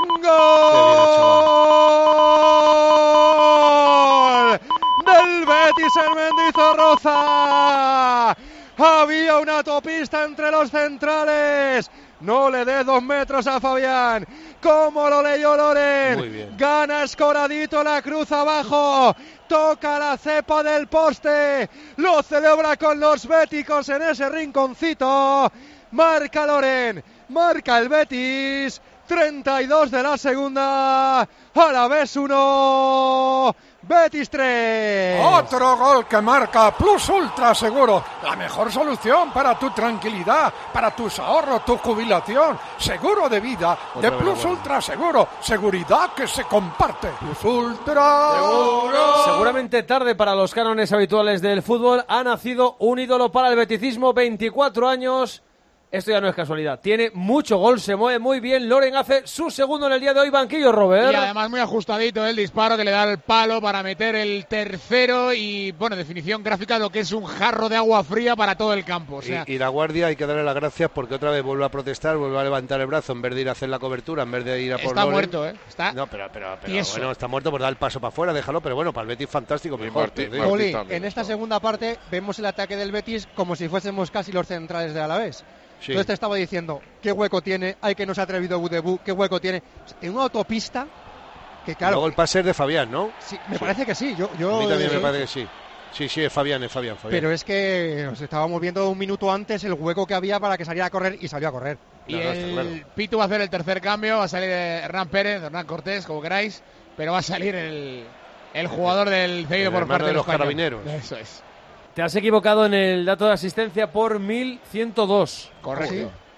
del Betis en Mendizorroza. Había una autopista entre los centrales. No le dé dos metros a Fabián. Como lo leyó Loren. Gana escoradito, la cruz abajo. Toca la cepa del poste. Lo celebra con los béticos en ese rinconcito. Marca Loren. Marca el Betis. treinta y dos de la segunda. Alavés uno. Betis tres. Otro gol que marca Plus Ultra Seguro. La mejor solución para tu tranquilidad, para tus ahorros, tu jubilación. Seguro de vida de Otra Plus Ultra Seguro. Seguridad que se comparte. Plus Ultra Seguro. Seguramente tarde para los cánones habituales del fútbol. Ha nacido un ídolo para el beticismo. veinticuatro años. Esto ya no es casualidad. Tiene mucho gol, se mueve muy bien. Loren hace su segundo en el día de hoy. Banquillo, Robert. Y además muy ajustadito el disparo que le da el palo para meter el tercero. Y, bueno, definición gráfica de lo que es un jarro de agua fría para todo el campo. O sea... y, y La Guardia hay que darle las gracias porque otra vez vuelve a protestar, vuelve a levantar el brazo en vez de ir a hacer la cobertura, en vez de ir a por Está Loren. muerto, ¿eh? Está No, pero, pero, pero bueno, está muerto, pues da el paso para afuera, déjalo. Pero bueno, para el Betis fantástico. Mejor, Martí, tío, Martí Oli, también, en esta ¿no? segunda parte vemos el ataque del Betis como si fuésemos casi los centrales de Alavés. Sí. Entonces te estaba diciendo, qué hueco tiene, hay que no se ha atrevido Budebú, qué hueco tiene. En una autopista, que claro... Luego el pase es de Fabián, ¿no? Sí, me sí. parece que sí. Yo, yo, a mí también eh, me parece que sí. Sí, sí, es Fabián, es Fabián, Fabián. Pero es que nos estábamos viendo un minuto antes el hueco que había para que saliera a correr y salió a correr. Y no, no, el claro. Pitu va a hacer el tercer cambio, va a salir Hernán Pérez, Hernán Cortés, como queráis, pero va a salir el, el jugador del cedido por parte de los español. Carabineros. Eso es. Te has equivocado en el dato de asistencia por mil ciento dos. Correcto. ¿Sí?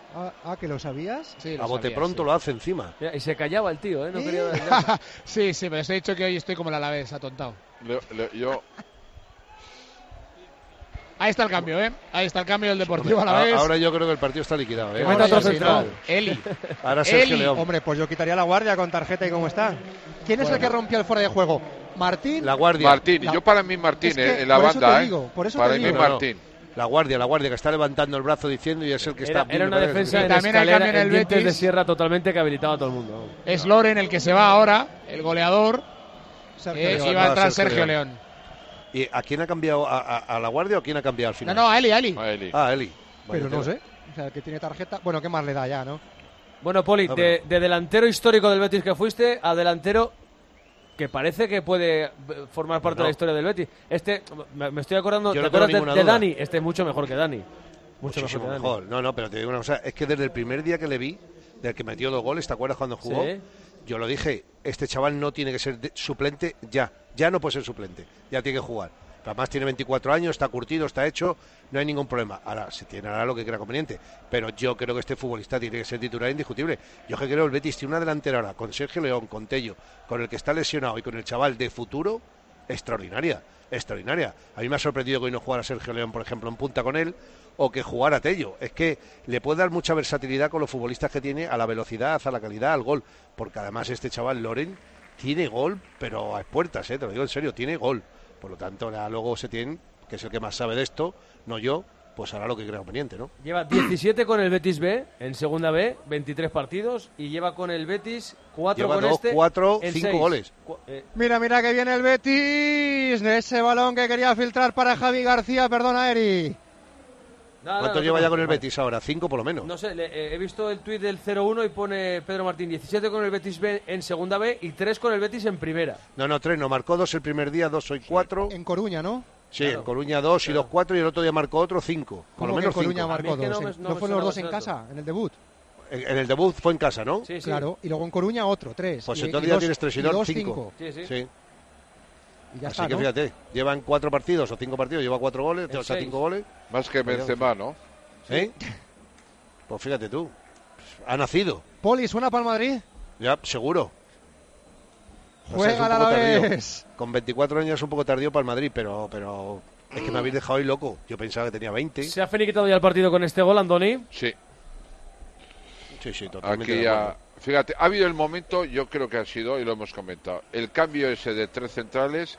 Ah, ah, ¿que lo sabías? Sí, lo a bote sabía, pronto sí. lo hace encima. Mira, y se callaba el tío, ¿eh? No quería... sí, sí, pero os he dicho que hoy estoy como el Alavés, atontado. Le, le, yo... Ahí está el cambio, ¿eh? Ahí está el cambio del Deportivo Alavés. Ahora yo creo que el partido está liquidado, ¿eh? Ahora ya sí, no. Eli. Ahora Sergio Eli. León. Hombre, pues yo quitaría la guardia con tarjeta y cómo está. ¿Quién es Bueno. el que rompió el fuera de juego? ¿Martín? La guardia. Martín, La- yo para mí Martín, Es que eh, en la por eso banda, te ¿eh? digo, por eso para te mí digo. Martín. La guardia, la guardia que está levantando el brazo diciendo y es el que Era, está... era una defensa Y en también hay escalera, cambio en el en dientes de Betis. sierra totalmente que habilitaba a todo el mundo. Es Loren el que se va ahora, el goleador. Sergio Eh, León. y va a entrar Sergio Sergio León. León. ¿Y a quién ha cambiado? ¿A, a, a la guardia o quién ha cambiado al final? No, no, a Eli, a Eli. A Eli. Ah, Eli. Pero Vaya no tela. sé. O sea, el que tiene tarjeta... Bueno, ¿qué más le da ya, no? Bueno, Poli, No, de, de delantero histórico del Betis que fuiste a delantero que parece que puede eh, formar parte No. de la historia del Betis. Este, me, me estoy acordando, Yo ¿te no tengo acuerdas de, ninguna de duda. Dani? Este es mucho mejor que Dani. Mucho Muchísimo mejor que mejor. Dani. No, no, pero te digo una cosa, es que desde el primer día que le vi, del que metió dos goles, ¿te acuerdas cuando jugó? Sí. Yo lo dije, este chaval no tiene que ser de- suplente ya, ya no puede ser suplente, ya tiene que jugar. Además tiene veinticuatro años, está curtido, está hecho, no hay ningún problema. Ahora, se tiene ahora lo que crea conveniente, pero yo creo que este futbolista tiene que ser titular indiscutible. Yo que creo el Betis tiene una delantera ahora con Sergio León, con Tello, con el que está lesionado y con el chaval de futuro, extraordinaria, extraordinaria. A mí me ha sorprendido que hoy no jugara Sergio León, por ejemplo, en punta con él, o que jugara Tello. Es que le puede dar mucha versatilidad con los futbolistas que tiene, a la velocidad, a la calidad, al gol, porque además este chaval Loren tiene gol, pero a puertas, ¿eh? Te lo digo en serio, tiene gol. Por lo tanto, ya luego Setién, que es el que más sabe de esto, no yo, pues hará lo que crea conveniente, ¿no? Lleva diecisiete con el Betis B, en segunda B, veintitrés partidos, y lleva con el Betis cuatro Lleva con dos, este. cuatro, en cinco seis. goles. Cu- eh, Mira, mira que viene el Betis. Ese balón que quería filtrar para Javi García. Perdona, Eri. no, no, ¿Cuánto no, lleva no, ya con el vale. Betis ahora? Cinco por lo menos. No sé, le- eh, he visto el tuit del cero uno y pone Pedro Martín diecisiete con el Betis B en segunda B y tres con el Betis en primera. No, no, tres, no, marcó dos el primer día, dos hoy cuatro. En Coruña, ¿no? Sí, Claro. en Coruña dos y dos cuatro y el otro día marcó otro cinco. Por lo ¿Cómo que menos en Coruña cinco. A mí marcó es que dos? no me- ¿En- no ¿No me fueron los sonaba dos en ese dato. casa, en el debut? En, en el debut fue en casa, ¿no? Sí, sí. Claro. Y luego en Coruña otro, tres. Pues Y- entonces y ya dos- tienes tres y y dos, dos, cinco. Sí, sí. Sí. Y ya Así está, que ¿no? fíjate, llevan cuatro partidos o cinco partidos, lleva cuatro goles, En o sea, seis. cinco goles. Más que Benzema, ¿no? ¿Eh? Pues fíjate tú, ha nacido, Poli, ¿suena para el Madrid? ya, seguro. O sea, es Juega un a poco la tardío. vez. Con veinticuatro años es un poco tardío para el Madrid, pero, pero es que me habéis dejado ahí loco. Yo pensaba que tenía veinte. ¿Se ha finiquitado ya el partido con este gol, Andoni? Sí. Sí, sí, totalmente. Aquí de ya, acuerdo. fíjate, ha habido el momento, yo creo que ha sido, y lo hemos comentado, el cambio ese de tres centrales,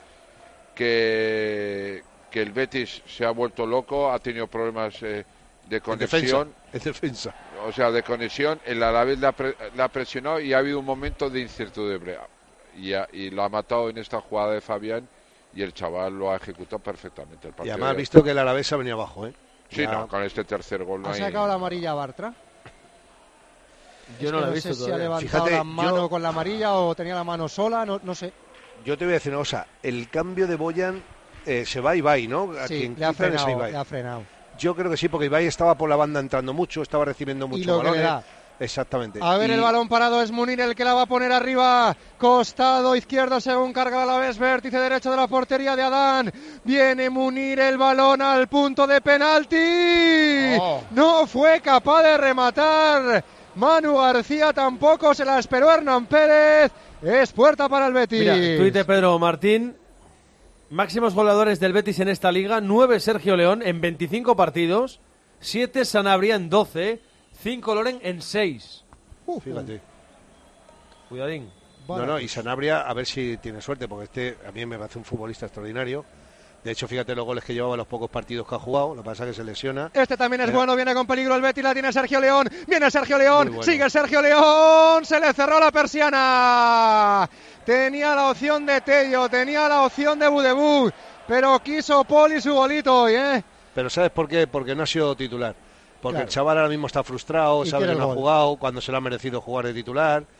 que, que el Betis se ha vuelto loco, ha tenido problemas eh, de En defensa, conexión, en defensa. o sea, de conexión, el Alavés la, pre- la ha presionado y ha habido un momento de incertidumbre. Y, ha- y lo ha matado en esta jugada de Fabián y el chaval lo ha ejecutado perfectamente. El Y partido además has de- visto que el Alavés ha venido abajo, ¿eh? Sí, Ya- no, con este tercer gol no ¿Ha hay... sacado la amarilla a Bartra? Yo Es no que lo he sé visto si ha todavía. levantado Fíjate, la mano yo- con la amarilla o tenía la mano sola, no, no sé. Yo te voy a decir una cosa, el cambio de Boyan eh, se va Ibai, ¿no? A Sí, quien le ha quitan es a frenado, Ibai. le ha frenado. Yo creo que sí, porque Ibai estaba por la banda entrando mucho, estaba recibiendo muchos lo que le balones. da. Exactamente. A ver, Y- el balón parado es Munir el que la va a poner arriba. Costado izquierdo según carga a la vez. Vértice derecho de la portería de Adán. Viene Munir el balón al punto de penalti. Oh. No fue capaz de rematar. Manu García tampoco se la esperó Hernán Pérez. Es puerta para el Betis. Mira, tuit de Pedro Martín. Máximos goleadores del Betis en esta liga. nueve Sergio León en veinticinco partidos. siete Sanabria en doce. cinco Loren en seis. Uf, Fíjate. Cuidadín. No, no, y Sanabria, a ver si tiene suerte, porque este a mí me parece un futbolista extraordinario. De hecho, fíjate los goles que llevaba, los pocos partidos que ha jugado. Lo que pasa es que se lesiona. Este también es Mira. bueno, viene con peligro el Betis, la tiene Sergio León, viene Sergio León, Muy bueno. sigue Sergio León, se le cerró la persiana. Tenía la opción de Tello, tenía la opción de Budebú, pero quiso Poli su golito hoy, ¿eh? Pero ¿sabes por qué? Porque no ha sido titular. Porque Claro. el chaval ahora mismo está frustrado, Y sabe quiere que no el ha gol. jugado, cuando se le ha merecido jugar de titular.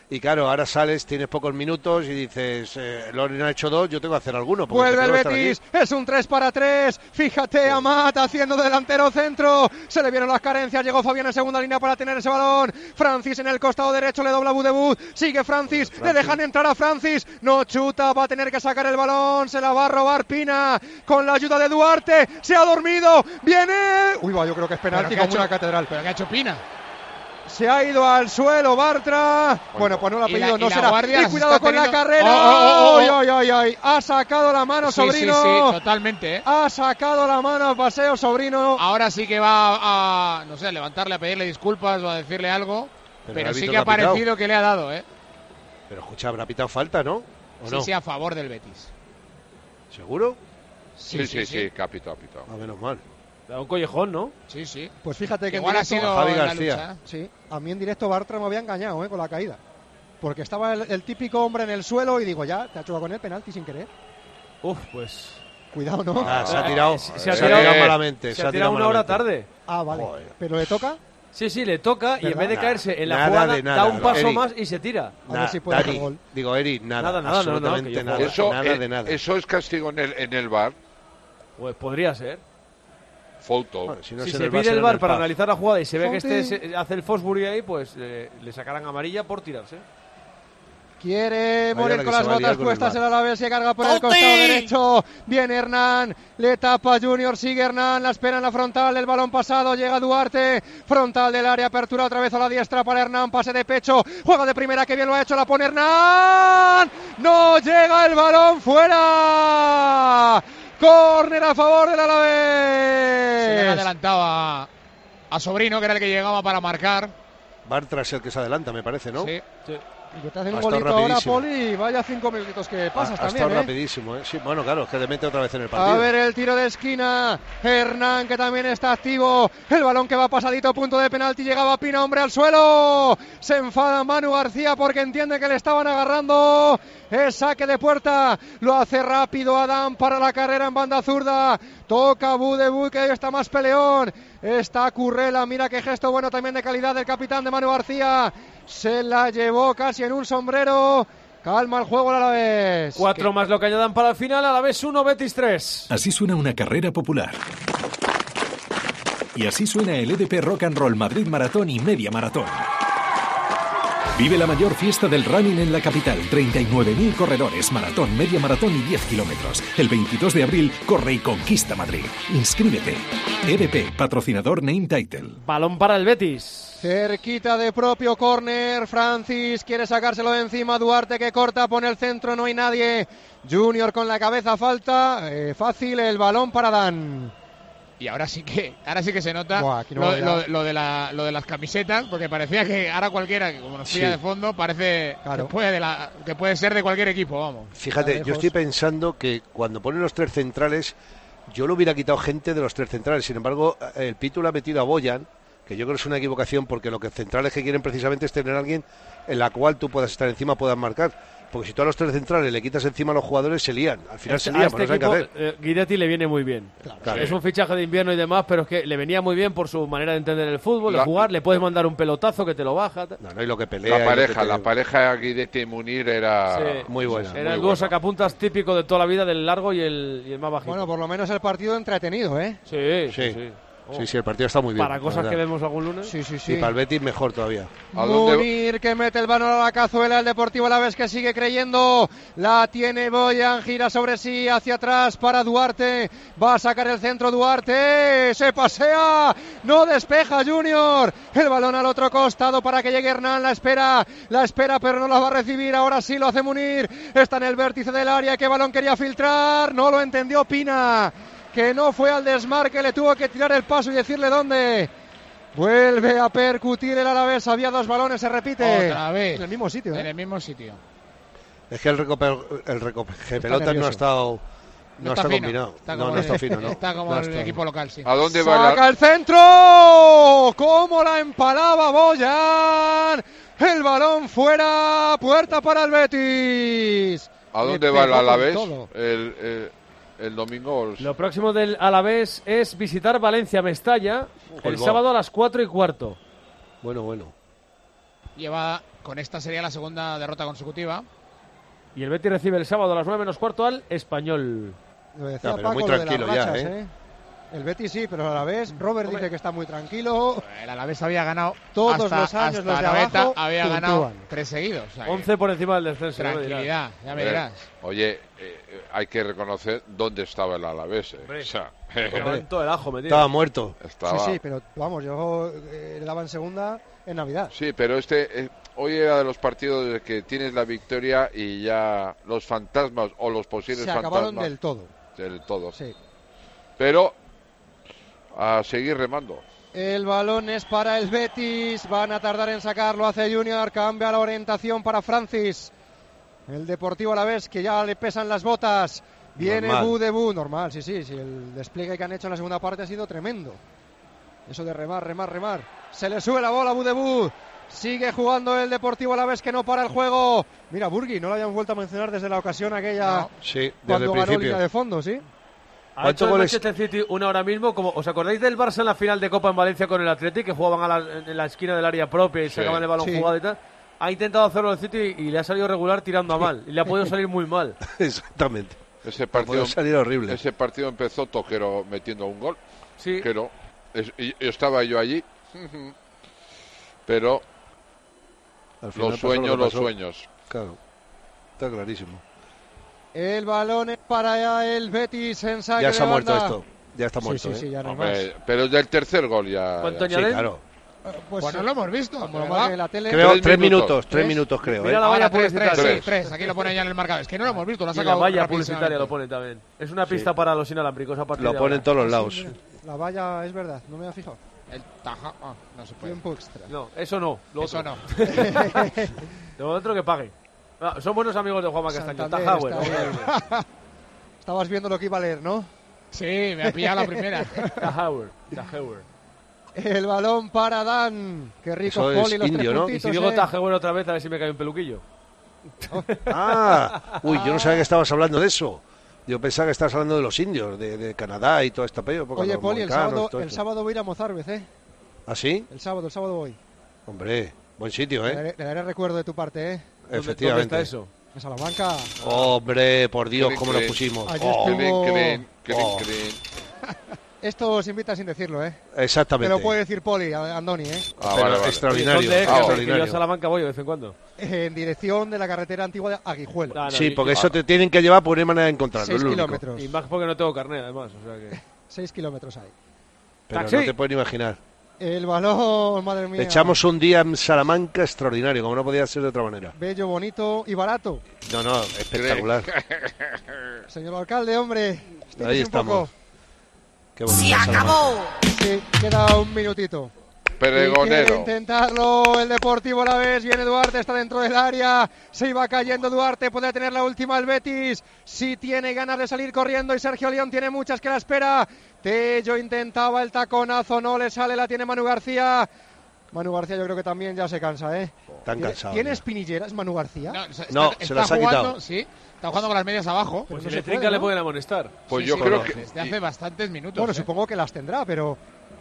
Y claro, ahora sales, tienes pocos minutos y dices, eh, Loren ha hecho dos, yo tengo que hacer alguno. Vuelve el Betis, es un tres para tres. Fíjate, sí. Amat haciendo delantero centro. Se le vieron las carencias, llegó Fabián en segunda línea para tener ese balón. Francis en el costado derecho, le dobla Budebut. Sigue Francis, Francis, le dejan entrar a Francis. No chuta, va a tener que sacar el balón. Se la va a robar Pina con la ayuda de Duarte. Se ha dormido, viene. Uy, va, yo creo que es penalti como una catedral. ¿Pero qué ha hecho Pina? Se ha ido al suelo Bartra. Bueno, pues no lo ha pedido, no será. Y cuidado con teniendo... la carrera. Oh, oh, oh, oh. Ay, ay, ay. Ha sacado la mano, sí, Sobrino. Sí, sí, totalmente. ¿eh? Ha sacado la mano al paseo, Sobrino. Ahora sí que va a, no sé, a levantarle, a pedirle disculpas o a decirle algo. Pero, pero sí que ha parecido que le ha dado, ¿eh? Pero escucha, habrá pitado falta, ¿no? ¿O sí, no? sí, a favor del Betis. ¿Seguro? Sí, sí, sí, sí, que ha pitado, ha pitado. A menos mal. Da un collejón, ¿no? Sí, sí. Pues fíjate que igual en directo, ha sido Javi la García. lucha. Sí, a mí en directo Bartra me había engañado, ¿eh? Con la caída. Porque estaba el, el típico hombre en el suelo y digo, ya, te ha chocado con el penalti sin querer. Uf, pues... Cuidado, ¿no? Ah, se ha tirado, se, se se ha ha tirado, tirado malamente. Se, se ha tirado una hora tarde. Ah, vale. Joder. ¿Pero le toca? Sí, sí, le toca y en vez de caerse en la nada jugada, de nada, da un paso Eri, más y se tira. A ver si puede hacer Dani, gol. Digo, Eri, nada, nada, nada, absolutamente no, no, nada, eso, nada eh, de nada. Eso es castigo en el, en el V A R. Pues podría ser. Foto. Bueno, si no si se, se pide el V A R para P A F. analizar la jugada y se ve Fonti. que este se, hace el Fosbury ahí, pues eh, le sacarán amarilla por tirarse. Quiere Vaya morir la con que las se va a liar botas con puestas el el Alavés, se carga por el costado derecho. Viene Hernán, le tapa Junior, sigue Hernán, la espera en la frontal, el balón pasado, llega Duarte, frontal del área, apertura otra vez a la diestra para Hernán, pase de pecho, juega de primera, que bien lo ha hecho, la pone Hernán. No llega el balón, fuera. Córner a favor del Alavés. Se le ha adelantado a, a Sobrino, que era el que llegaba para marcar. Bartra es el que se adelanta, me parece, ¿no? Sí, sí. Y que te hacen un golito ahora, Poli, vaya cinco minutitos que pasas ha, ha también, estado ¿eh? rapidísimo, ¿eh? Sí, bueno, claro, es que le mete otra vez en el partido. A ver el tiro de esquina, Hernán que también está activo, el balón que va pasadito, punto de penalti, llegaba Pina, hombre al suelo, se enfada Manu García porque entiende que le estaban agarrando, es saque de puerta, lo hace rápido Adán para la carrera en banda zurda, toca Budebut, que ahí está más peleón, está Currela, mira qué gesto bueno también de calidad del capitán de Manu García, se la llevó casi en un sombrero. Calma el juego a la vez. Cuatro más lo que añadan para el final, a la vez uno, Betis tres. Así suena una carrera popular. Y así suena el E D P Rock and Roll Madrid Maratón y Media Maratón. Vive la mayor fiesta del running en la capital. treinta y nueve mil corredores, maratón, media maratón y diez kilómetros. El veintidós de abril, corre y conquista Madrid. Inscríbete. E D P, patrocinador Name Title. Balón para el Betis. Cerquita de propio córner, Francis quiere sacárselo de encima, Duarte que corta, pone el centro, no hay nadie. Junior con la cabeza, falta, eh, fácil el balón para Dan. Y ahora sí que ahora sí que se nota Buah, no lo, lo, lo, de la, lo de las camisetas, porque parecía que ahora cualquiera que como nos pilla sí. de fondo parece claro. que, puede de la, que puede ser de cualquier equipo, vamos. Fíjate, yo estoy pensando que cuando ponen los tres centrales, yo lo hubiera quitado gente de los tres centrales, sin embargo el Pitu le ha metido a Boyan, que yo creo que es una equivocación porque lo que centrales que quieren precisamente es tener a alguien en la cual tú puedas estar encima, puedas marcar. Porque si tú a los tres centrales le quitas encima a los jugadores, se lían. Al final este, se lían, este pues equipo, no saben qué hacer. Eh, Guidetti le viene muy bien. Claro, claro. Es un fichaje de invierno y demás, pero es que le venía muy bien por su manera de entender el fútbol, la, de jugar. Le puedes mandar un pelotazo que te lo baja. No, no, y lo que pelea. La pareja, te... la pareja Guidetti y Munir era sí, muy buena. Era muy el dúo sacapuntas típico de toda la vida, del largo y el, y el más bajito. Bueno, por lo menos el partido entretenido, ¿eh? Sí, sí, sí. sí. Oh. Sí, sí, el partido está muy bien. Para cosas que vemos algún lunes. Sí, sí, sí. Y para el Betis mejor todavía. Munir que mete el balón a la cazuela, el Deportivo Alavés que sigue creyendo. La tiene Boyan, gira sobre sí, hacia atrás para Duarte. Va a sacar el centro Duarte. Se pasea. No despeja Junior. El balón al otro costado para que llegue Hernán. La espera, la espera, pero no la va a recibir. Ahora sí lo hace Munir. Está en el vértice del área. ¿Qué balón quería filtrar? No lo entendió Pina, que no fue al desmarque, le tuvo que tirar el paso y decirle dónde. Vuelve a percutir el Alavés, había dos balones, se repite. Otra vez. En el mismo sitio, ¿eh? En el mismo sitio. Es que el recoge el recoge pelotas no ha estado no, no está, está fino. combinado. Está no, como, no está fino, ¿no? Está como no el está. equipo local, sí. ¿A dónde Saca va la... el centro! ¡Cómo la empalaba Boyan! El balón fuera, puerta para el Betis. ¿A dónde va el Alavés? El, el, el domingo. Lo próximo del Alavés es visitar Valencia, Mestalla, el Colbó. sábado a las cuatro y cuarto. Bueno, bueno. lleva, con esta sería la segunda derrota consecutiva. Y el Betis recibe el sábado a las nueve menos cuarto al Español. Lo decía no, pero Paco, muy lo de tranquilo las rachas, ya, ¿eh? ¿eh? El Betis sí, pero a la vez Robert Hombre. dice que está muy tranquilo. El Alavés había ganado Todos hasta, los años hasta los de Anoeta abajo había puntúan. ganado tres seguidos. O sea que once por encima del descenso. no me dirás. tranquilidad, ya me Eh, dirás. Oye, eh, eh, hay que reconocer dónde estaba el Alavés. Eh. Hombre. O sea, Con todo el ajo metido. Estaba muerto. estaba... Sí, sí, pero vamos, yo eh, le daba en segunda en Navidad. Sí, pero este eh, hoy era de los partidos de que tienes la victoria y ya los fantasmas o los posibles Se fantasmas acabaron del todo. del todo. Sí. Pero a seguir remando. El balón es para el Betis, van a tardar en sacarlo, hace Junior, cambia la orientación para Francis. El Deportivo Alavés, que ya le pesan las botas. Viene Normal. Bu de Bu, normal, sí, sí, sí, el despliegue que han hecho en la segunda parte ha sido tremendo. Eso de remar, remar, remar. Se le sube la bola a Bu de Bu. Sigue jugando el Deportivo Alavés, que no para el juego. Mira, Burgui, no lo habíamos vuelto a mencionar desde la ocasión aquella No. Sí, desde cuando el ganó principio. línea de fondo, ¿sí? Ha ¿Cuántos hecho el goles? Manchester City una hora mismo. Como, ¿os acordáis del Barça en la final de Copa en Valencia con el Athletic, que jugaban a la, en la esquina del área propia y Sí. sacaban el balón Sí. jugado y tal? Ha intentado hacerlo el City y le ha salido regular tirando a mal. Y le ha podido salir muy mal. Exactamente. Ese Puede partido, salir horrible. ese partido empezó Toquero metiendo un gol. Sí. Que no. Es- y- y estaba yo allí. Pero Al final los pasó lo sueños, que los pasó. sueños. Claro, está clarísimo. El balón es para el Betis en saque Ya se ha de muerto banda. esto. Ya está Sí, muerto, sí, ¿eh? sí, ya no hay Hombre, pero del tercer gol ya. ¿Cuánto ya- Sí, añaden? claro. más. Pues, Pues no lo hemos visto. como lo ¿verdad? marca en la tele. Creo Tres tres minutos. minutos, tres ¿Tres? minutos creo, Mira ¿eh? la valla Ahora tres, tres, publicitaria. sí, tres. Aquí lo pone ya en el marcador. Es que no lo hemos visto, lo ha Y la sacado valla rapidísimamente. publicitaria lo pone también. Es una pista para los inalámbricos a partir Lo de ponen ahora. en todos los Sí, lados. mira, la valla es verdad, no me ha fijado. El taja. Ah, no se puede. Tiempo extra. No, eso no. Lo Eso otro. no. Lo otro que pague. Ah, son buenos amigos de Juanma Castaño. Santander Taja, bueno. está ahí. Estabas viendo lo que iba a leer, ¿no? Sí, me ha pillado la primera. Tajauer. Tajauer. El balón para Dan. Qué rico Eso es Poli, los indio, tres ¿no? Y puntitos, si digo ¿eh? Tajauer otra vez, a ver si me cae un peluquillo. Ah, uy, yo no sabía que estabas hablando de eso. Yo pensaba que estabas hablando de los indios, de, de Canadá y todo este pello. porque Oye, los Poli, el mohicanos, sábado, todo el esto. sábado voy a ir a Mozarbez, ¿eh? ¿Ah, sí? El sábado, el sábado voy. Hombre, buen sitio, Le ¿eh? daré, le daré recuerdo de tu parte, ¿eh? ¿Dónde- Efectivamente. ¿Dónde está eso? En Salamanca. Hombre, por Dios, Clean, cómo nos clean. pusimos. Allí Oh, estuvo- Clean, clean, clean, Oh. clean. Esto se invita sin decirlo, ¿eh? Te exactamente. lo puede decir Poli, a- Andoni, ¿eh? Ah, Pero vale, vale. extraordinario. ¿Dónde es? Ah, Que- extraordinario. que yo a Salamanca voy de vez en cuando. En dirección de la carretera antigua de Aguijuelo. Ah, no, Sí, y- porque y- eso te tienen que llevar por una manera de encontrarlo. Seis es lo único. kilómetros. Y más porque no tengo carnet, además. O sea que... Seis kilómetros hay. Pero Taxi. no te pueden imaginar. El balón, madre mía. Echamos un día en Salamanca extraordinario, como no podía ser de otra manera. Bello, bonito y barato. No, no, espectacular. Señor alcalde, hombre. extiéndese Ahí un estamos. poco. Qué bonito Salamanca. Sí, queda un minutito. Y quiere Pregonero. intentarlo el Deportivo Alavés. Viene Duarte, está dentro del área. Se iba cayendo Duarte. Puede tener la última el Betis. Si tiene ganas de salir corriendo. Y Sergio León tiene muchas que la espera. Tello intentaba el taconazo. No le sale. La tiene Manu García. Manu García yo creo que también ya se cansa, ¿eh? Tan ¿Tiene, cansado. ¿tiene ya. espinilleras Manu García? No, se- No, está- se las está ha jugando, quitado. Sí, está jugando con las medias abajo. Pues no si se le trinca puede, le ¿no? pueden amonestar. Pues Sí, yo sí, creo no, que. Desde hace bastantes minutos. Bueno, ¿eh? supongo que las tendrá, pero...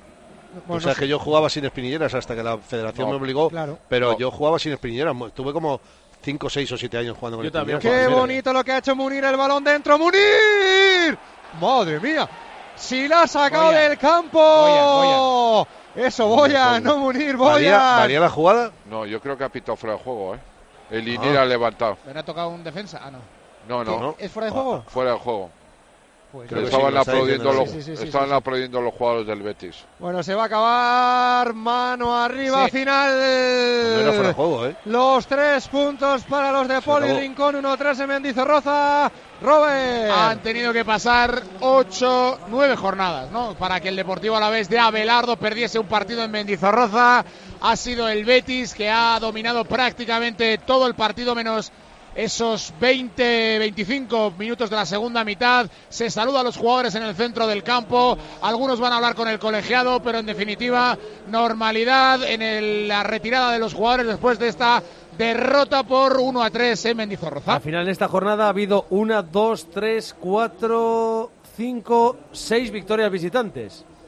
O Bueno, sea, no que sé. yo jugaba sin espinilleras hasta que la federación No, me obligó. claro. Pero No. yo jugaba sin espinilleras. Tuve como cinco, seis o siete años jugando con Yo también. espinilleras. ¡Qué Mira. bonito lo que ha hecho Munir! El balón dentro. ¡Munir! ¡Madre mía! ¡Si la ha sacado Boyan. del campo! Boyan, Eso, Boyan, no Munir, Boyan. ¿Valía, valía la jugada? No, yo creo que ha pitado fuera de juego, ¿eh? El Linier ha levantado. ¿Le ha tocado un defensa? Ah, no. No, no, No. ¿Es fuera de juego? fuera de juego. Pues Creo que estaban sí, lo está aplaudiendo, diciendo, los, sí, sí, sí, estaban sí, sí. aplaudiendo los jugadores del Betis. Bueno, se va a acabar. Mano arriba, Sí. final. No era fuera de juego, ¿eh? Los tres puntos para los de Poli acabó. Rincón. uno tres en Mendizorroza. Robert. Han tenido que pasar ocho, nueve jornadas, ¿no? Para que el Deportivo Alavés de Abelardo perdiese un partido en Mendizorroza. Ha sido el Betis que ha dominado prácticamente todo el partido menos esos veinte, veinticinco minutos de la segunda mitad. Se saluda a los jugadores en el centro del campo. Algunos van a hablar con el colegiado, pero en definitiva, normalidad en el- la retirada de los jugadores después de esta derrota por uno a tres en Mendizorroza. Al final de esta jornada ha habido una, dos, tres, cuatro, cinco, seis victorias visitantes.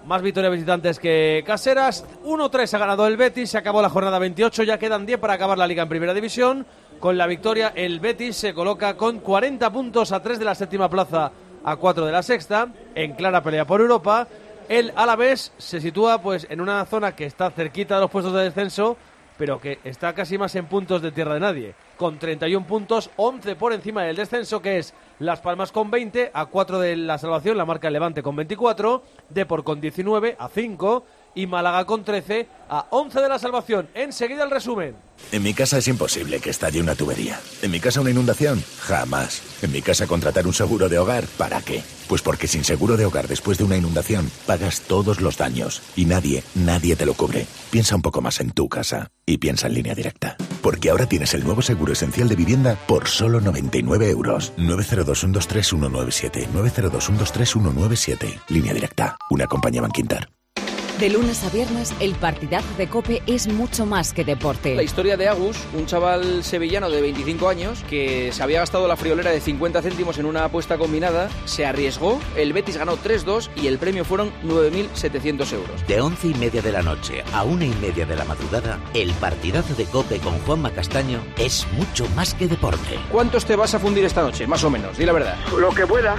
más victorias visitantes que caseras. uno tres ha ganado el Betis, se acabó la jornada veintiocho, ya quedan diez para acabar la Liga en Primera División. Con la victoria, el Betis se coloca con cuarenta puntos, a tres de la séptima plaza, a cuatro de la sexta, en clara pelea por Europa. El Alavés se sitúa pues en una zona que está cerquita de los puestos de descenso, pero que está casi más en puntos de tierra de nadie, con treinta y uno puntos, once por encima del descenso, que es Las Palmas con veinte, a cuatro de la salvación, la marca el Levante con veinticuatro, Depor con diecinueve, a cinco, y Málaga con trece, a once de la salvación. Enseguida el resumen. En mi casa es imposible que estalle una tubería. En mi casa una inundación, jamás. En mi casa contratar un seguro de hogar, ¿para qué? Pues porque sin seguro de hogar después de una inundación pagas todos los daños y nadie, nadie te lo cubre. Piensa un poco más en tu casa y piensa en Línea Directa. Porque ahora tienes el nuevo seguro esencial de vivienda por solo noventa y nueve euros. nueve cero dos uno dos tres uno nueve siete, nueve cero dos uno dos tres uno nueve siete. Línea Directa, una compañía Bankinter. De lunes a viernes, el partidazo de COPE es mucho más que deporte. La historia de Agus, un chaval sevillano de veinticinco años que se había gastado la friolera de cincuenta céntimos en una apuesta combinada, se arriesgó, el Betis ganó tres dos y el premio fueron nueve mil setecientos euros. De once y media de la noche a una y media de la madrugada, el partidazo de COPE con Juanma Castaño es mucho más que deporte. ¿Cuántos te vas a fundir esta noche? Más o menos, di la verdad. Lo que pueda.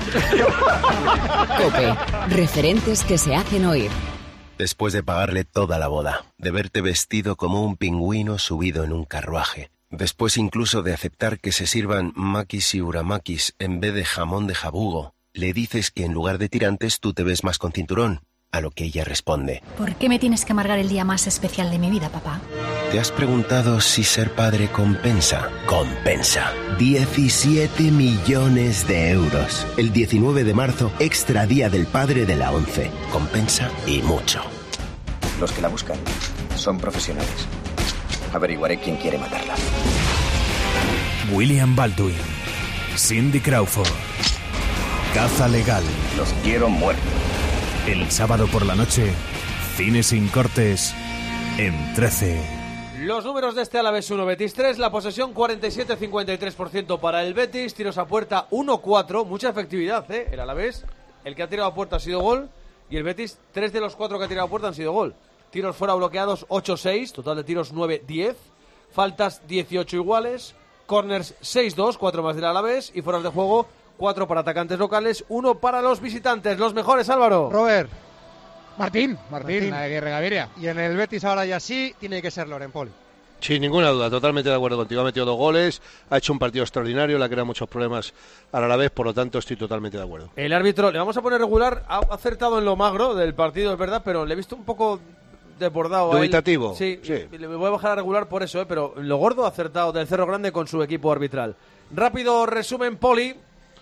COPE, referentes que se hacen oír. Después de pagarle toda la boda, de verte vestido como un pingüino subido en un carruaje, después incluso de aceptar que se sirvan maquis y uramakis en vez de jamón de jabugo, le dices que en lugar de tirantes tú te ves más con cinturón, a lo que ella responde: ¿por qué me tienes que amargar el día más especial de mi vida, papá? ¿Te has preguntado si ser padre compensa? Compensa. diecisiete millones de euros. El diecinueve de marzo, extra día del padre de la ONCE. Compensa y mucho. Los que la buscan son profesionales. Averiguaré quién quiere matarla. William Baldwin, Cindy Crawford, Caza Legal. Los quiero muertos. El sábado por la noche, cine sin cortes en trece. Los números de este Alavés uno, Betis tres, la posesión cuarenta y siete a cincuenta y tres por ciento para el Betis, tiros a puerta uno cuatro, mucha efectividad, ¿eh? El Alavés, el que ha tirado a puerta ha sido gol, y el Betis, tres de los cuatro que ha tirado a puerta han sido gol. Tiros fuera bloqueados ocho seis, total de tiros nueve diez, faltas dieciocho iguales, corners seis dos, cuatro más del Alavés, y fueras de juego cuatro para atacantes locales, uno para los visitantes. Los mejores, Álvaro. Robert. Martín, Martín, Martín. La de Aguirre Gaviria. Y en el Betis ahora ya sí, tiene que ser Loren Poli. Sin ninguna duda, totalmente de acuerdo contigo. Ha metido dos goles, ha hecho un partido extraordinario, le ha creado muchos problemas al Alavés, por lo tanto estoy totalmente de acuerdo. El árbitro, le vamos a poner regular, ha acertado en lo magro del partido, es verdad, pero le he visto un poco desbordado. Dubitativo. Sí, sí, le voy a bajar a regular por eso, ¿eh? Pero lo gordo ha acertado del Cerro Grande con su equipo arbitral. Rápido resumen, Poli.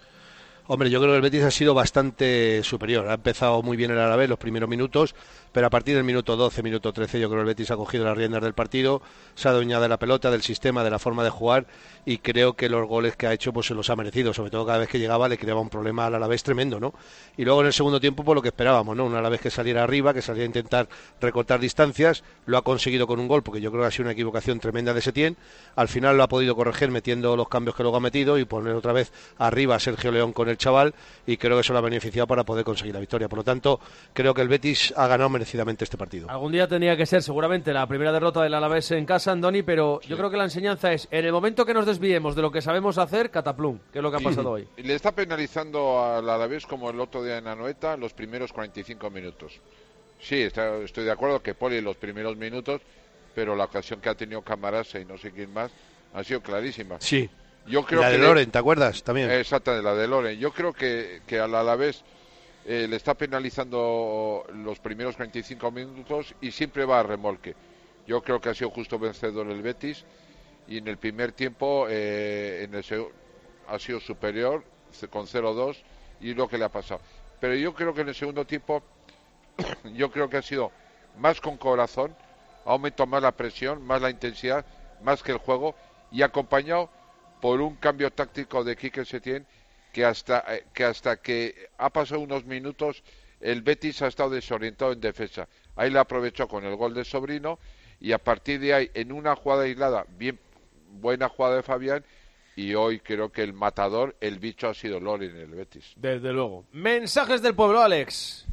Hombre, yo creo que el Betis ha sido bastante superior. Ha empezado muy bien el Alavés los primeros minutos, pero a partir del minuto doce, minuto trece, yo creo que el Betis ha cogido las riendas del partido, se ha adueñado de la pelota, del sistema, de la forma de jugar, y creo que los goles que ha hecho pues se los ha merecido. Sobre todo cada vez que llegaba le creaba un problema al Alavés tremendo, ¿no? Y luego en el segundo tiempo, pues lo que esperábamos, ¿no? Un Alavés que saliera arriba, que saliera a intentar recortar distancias, lo ha conseguido con un gol, porque yo creo que ha sido una equivocación tremenda de Setién. Al final lo ha podido corregir metiendo los cambios que luego ha metido y poner otra vez arriba a Sergio León con el chaval, y creo que eso lo ha beneficiado para poder conseguir la victoria. Por lo tanto, creo que el Betis ha ganado merecidamente este partido. Algún día tenía que ser seguramente la primera derrota del Alavés en casa, Andoni, pero sí. Yo creo que la enseñanza es, en el momento que nos desviemos de lo que sabemos hacer, cataplum, que es lo que ha pasado sí. hoy. Le está penalizando al Alavés como el otro día en Anoeta los primeros cuarenta y cinco minutos. Sí, está, estoy de acuerdo que Poli los primeros minutos, pero la ocasión que ha tenido Camarasa y no sé quién más ha sido clarísima. Sí. Yo creo la que de Loren, le... ¿te acuerdas? También. Exacto, la de Loren. Yo creo que, que al Alavés eh, le está penalizando los primeros cuarenta y cinco minutos y siempre va a remolque. Yo creo que ha sido justo vencedor el Betis y en el primer tiempo eh, en el seg- ha sido superior con cero dos y lo que le ha pasado. Pero yo creo que en el segundo tiempo yo creo que ha sido más con corazón, ha aumentado más la presión, más la intensidad, más que el juego y acompañado por un cambio táctico de Quique Setién que hasta eh, que hasta que ha pasado unos minutos el Betis ha estado desorientado en defensa. Ahí la aprovechó con el gol de Sobrino y a partir de ahí en una jugada aislada, bien buena jugada de Fabián, y hoy creo que el matador, el bicho ha sido Loren en el Betis. Desde luego. Mensajes del pueblo, Alex.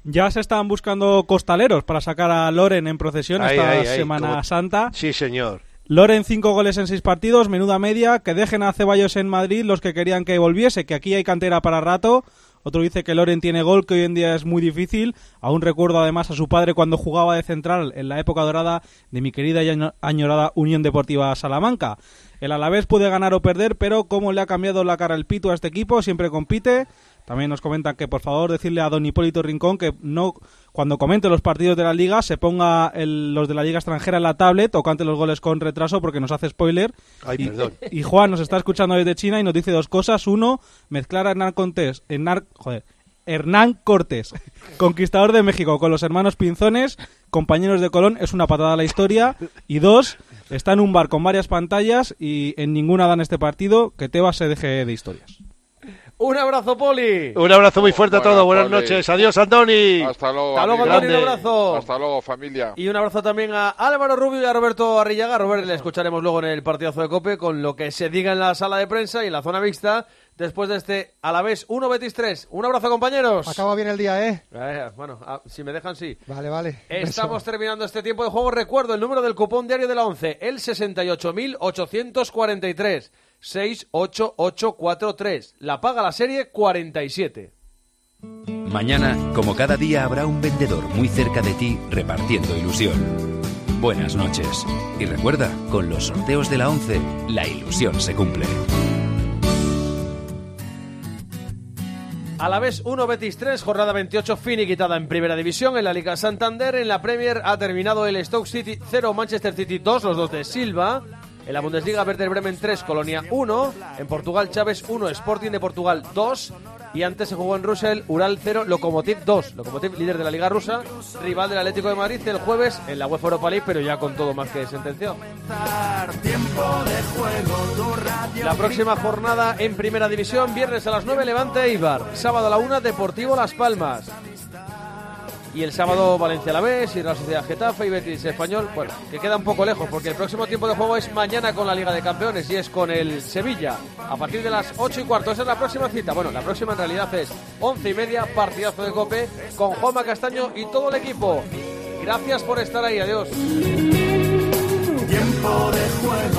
Ya se están buscando costaleros para sacar a Loren en procesión Ay, esta ay, ay, Semana como- Santa. Sí, señor. Loren, cinco goles en seis partidos, menuda media. Que dejen a Ceballos en Madrid los que querían que volviese, que aquí hay cantera para rato. Otro dice que Loren tiene gol, que hoy en día es muy difícil. Aún recuerdo además a su padre cuando jugaba de central en la época dorada de mi querida y año- añorada Unión Deportiva Salamanca. El Alavés puede ganar o perder, pero cómo le ha cambiado la cara el pito a este equipo, siempre compite. También nos comentan que por favor decirle a don Hipólito Rincón que no, cuando comente los partidos de la Liga se ponga el- los de la Liga extranjera en la tablet o cante los goles con retraso porque nos hace spoiler. Ay, y, perdón. y Juan nos está escuchando desde China y nos dice dos cosas. Uno, mezclar a Hernán Cortés, Hernán, joder, Hernán Cortés, conquistador de México, con los hermanos Pinzones, compañeros de Colón, es una patada a la historia. Y dos, está en un bar con varias pantallas y en ninguna dan este partido, que Tebas se deje de historias. Un abrazo, Poli. Un abrazo muy fuerte a Buena, todos. Buenas Poli. noches. Adiós, Andoni. Hasta luego, Hasta luego, amigo. Antonio, un abrazo. Hasta luego, familia. Y un abrazo también a Álvaro Rubio y a Roberto Arrillaga. Robert, le escucharemos luego en el partidazo de COPE con lo que se diga en la sala de prensa y en la zona mixta después de este Alavés uno Betis tres. Un abrazo, compañeros. Acaba bien el día, ¿eh? Eh, bueno, ah, si me dejan, sí. Vale, vale. Estamos terminando este tiempo de juego. Recuerdo el número del cupón diario de la once, el sesenta y ocho mil ochocientos cuarenta y tres. seis ocho ocho cuatro tres. La paga la serie cuarenta y siete. Mañana, como cada día, habrá un vendedor muy cerca de ti repartiendo ilusión. Buenas noches. Y recuerda, con los sorteos de la once, la ilusión se cumple. Alavés uno Betis tres, jornada veintiocho finiquitada en Primera División. En la Liga Santander, en la Premier ha terminado el Stoke City cero, Manchester City dos, los dos de Silva. En la Bundesliga, Werder Bremen tres, Colonia uno. En Portugal, Chaves uno, Sporting de Portugal dos. Y antes se jugó en Rusia el Ural cero, Lokomotiv dos. Lokomotiv, líder de la Liga Rusa, rival del Atlético de Madrid el jueves en la UEFA Europa League, pero ya con todo más que sentenciado. La próxima jornada en Primera División, viernes a las nueve, Levante Eibar. Sábado a la una, Deportivo Las Palmas. Y el sábado Valencia Alavés y Real Sociedad Getafe y Betis Español. Bueno, que queda un poco lejos porque el próximo tiempo de juego es mañana con la Liga de Campeones y es con el Sevilla a partir de las ocho y cuarto. Esa es la próxima cita. Bueno, la próxima en realidad es once y media, partidazo de COPE con Juanma Castaño y todo el equipo. Gracias por estar ahí. Adiós. Tiempo de juego.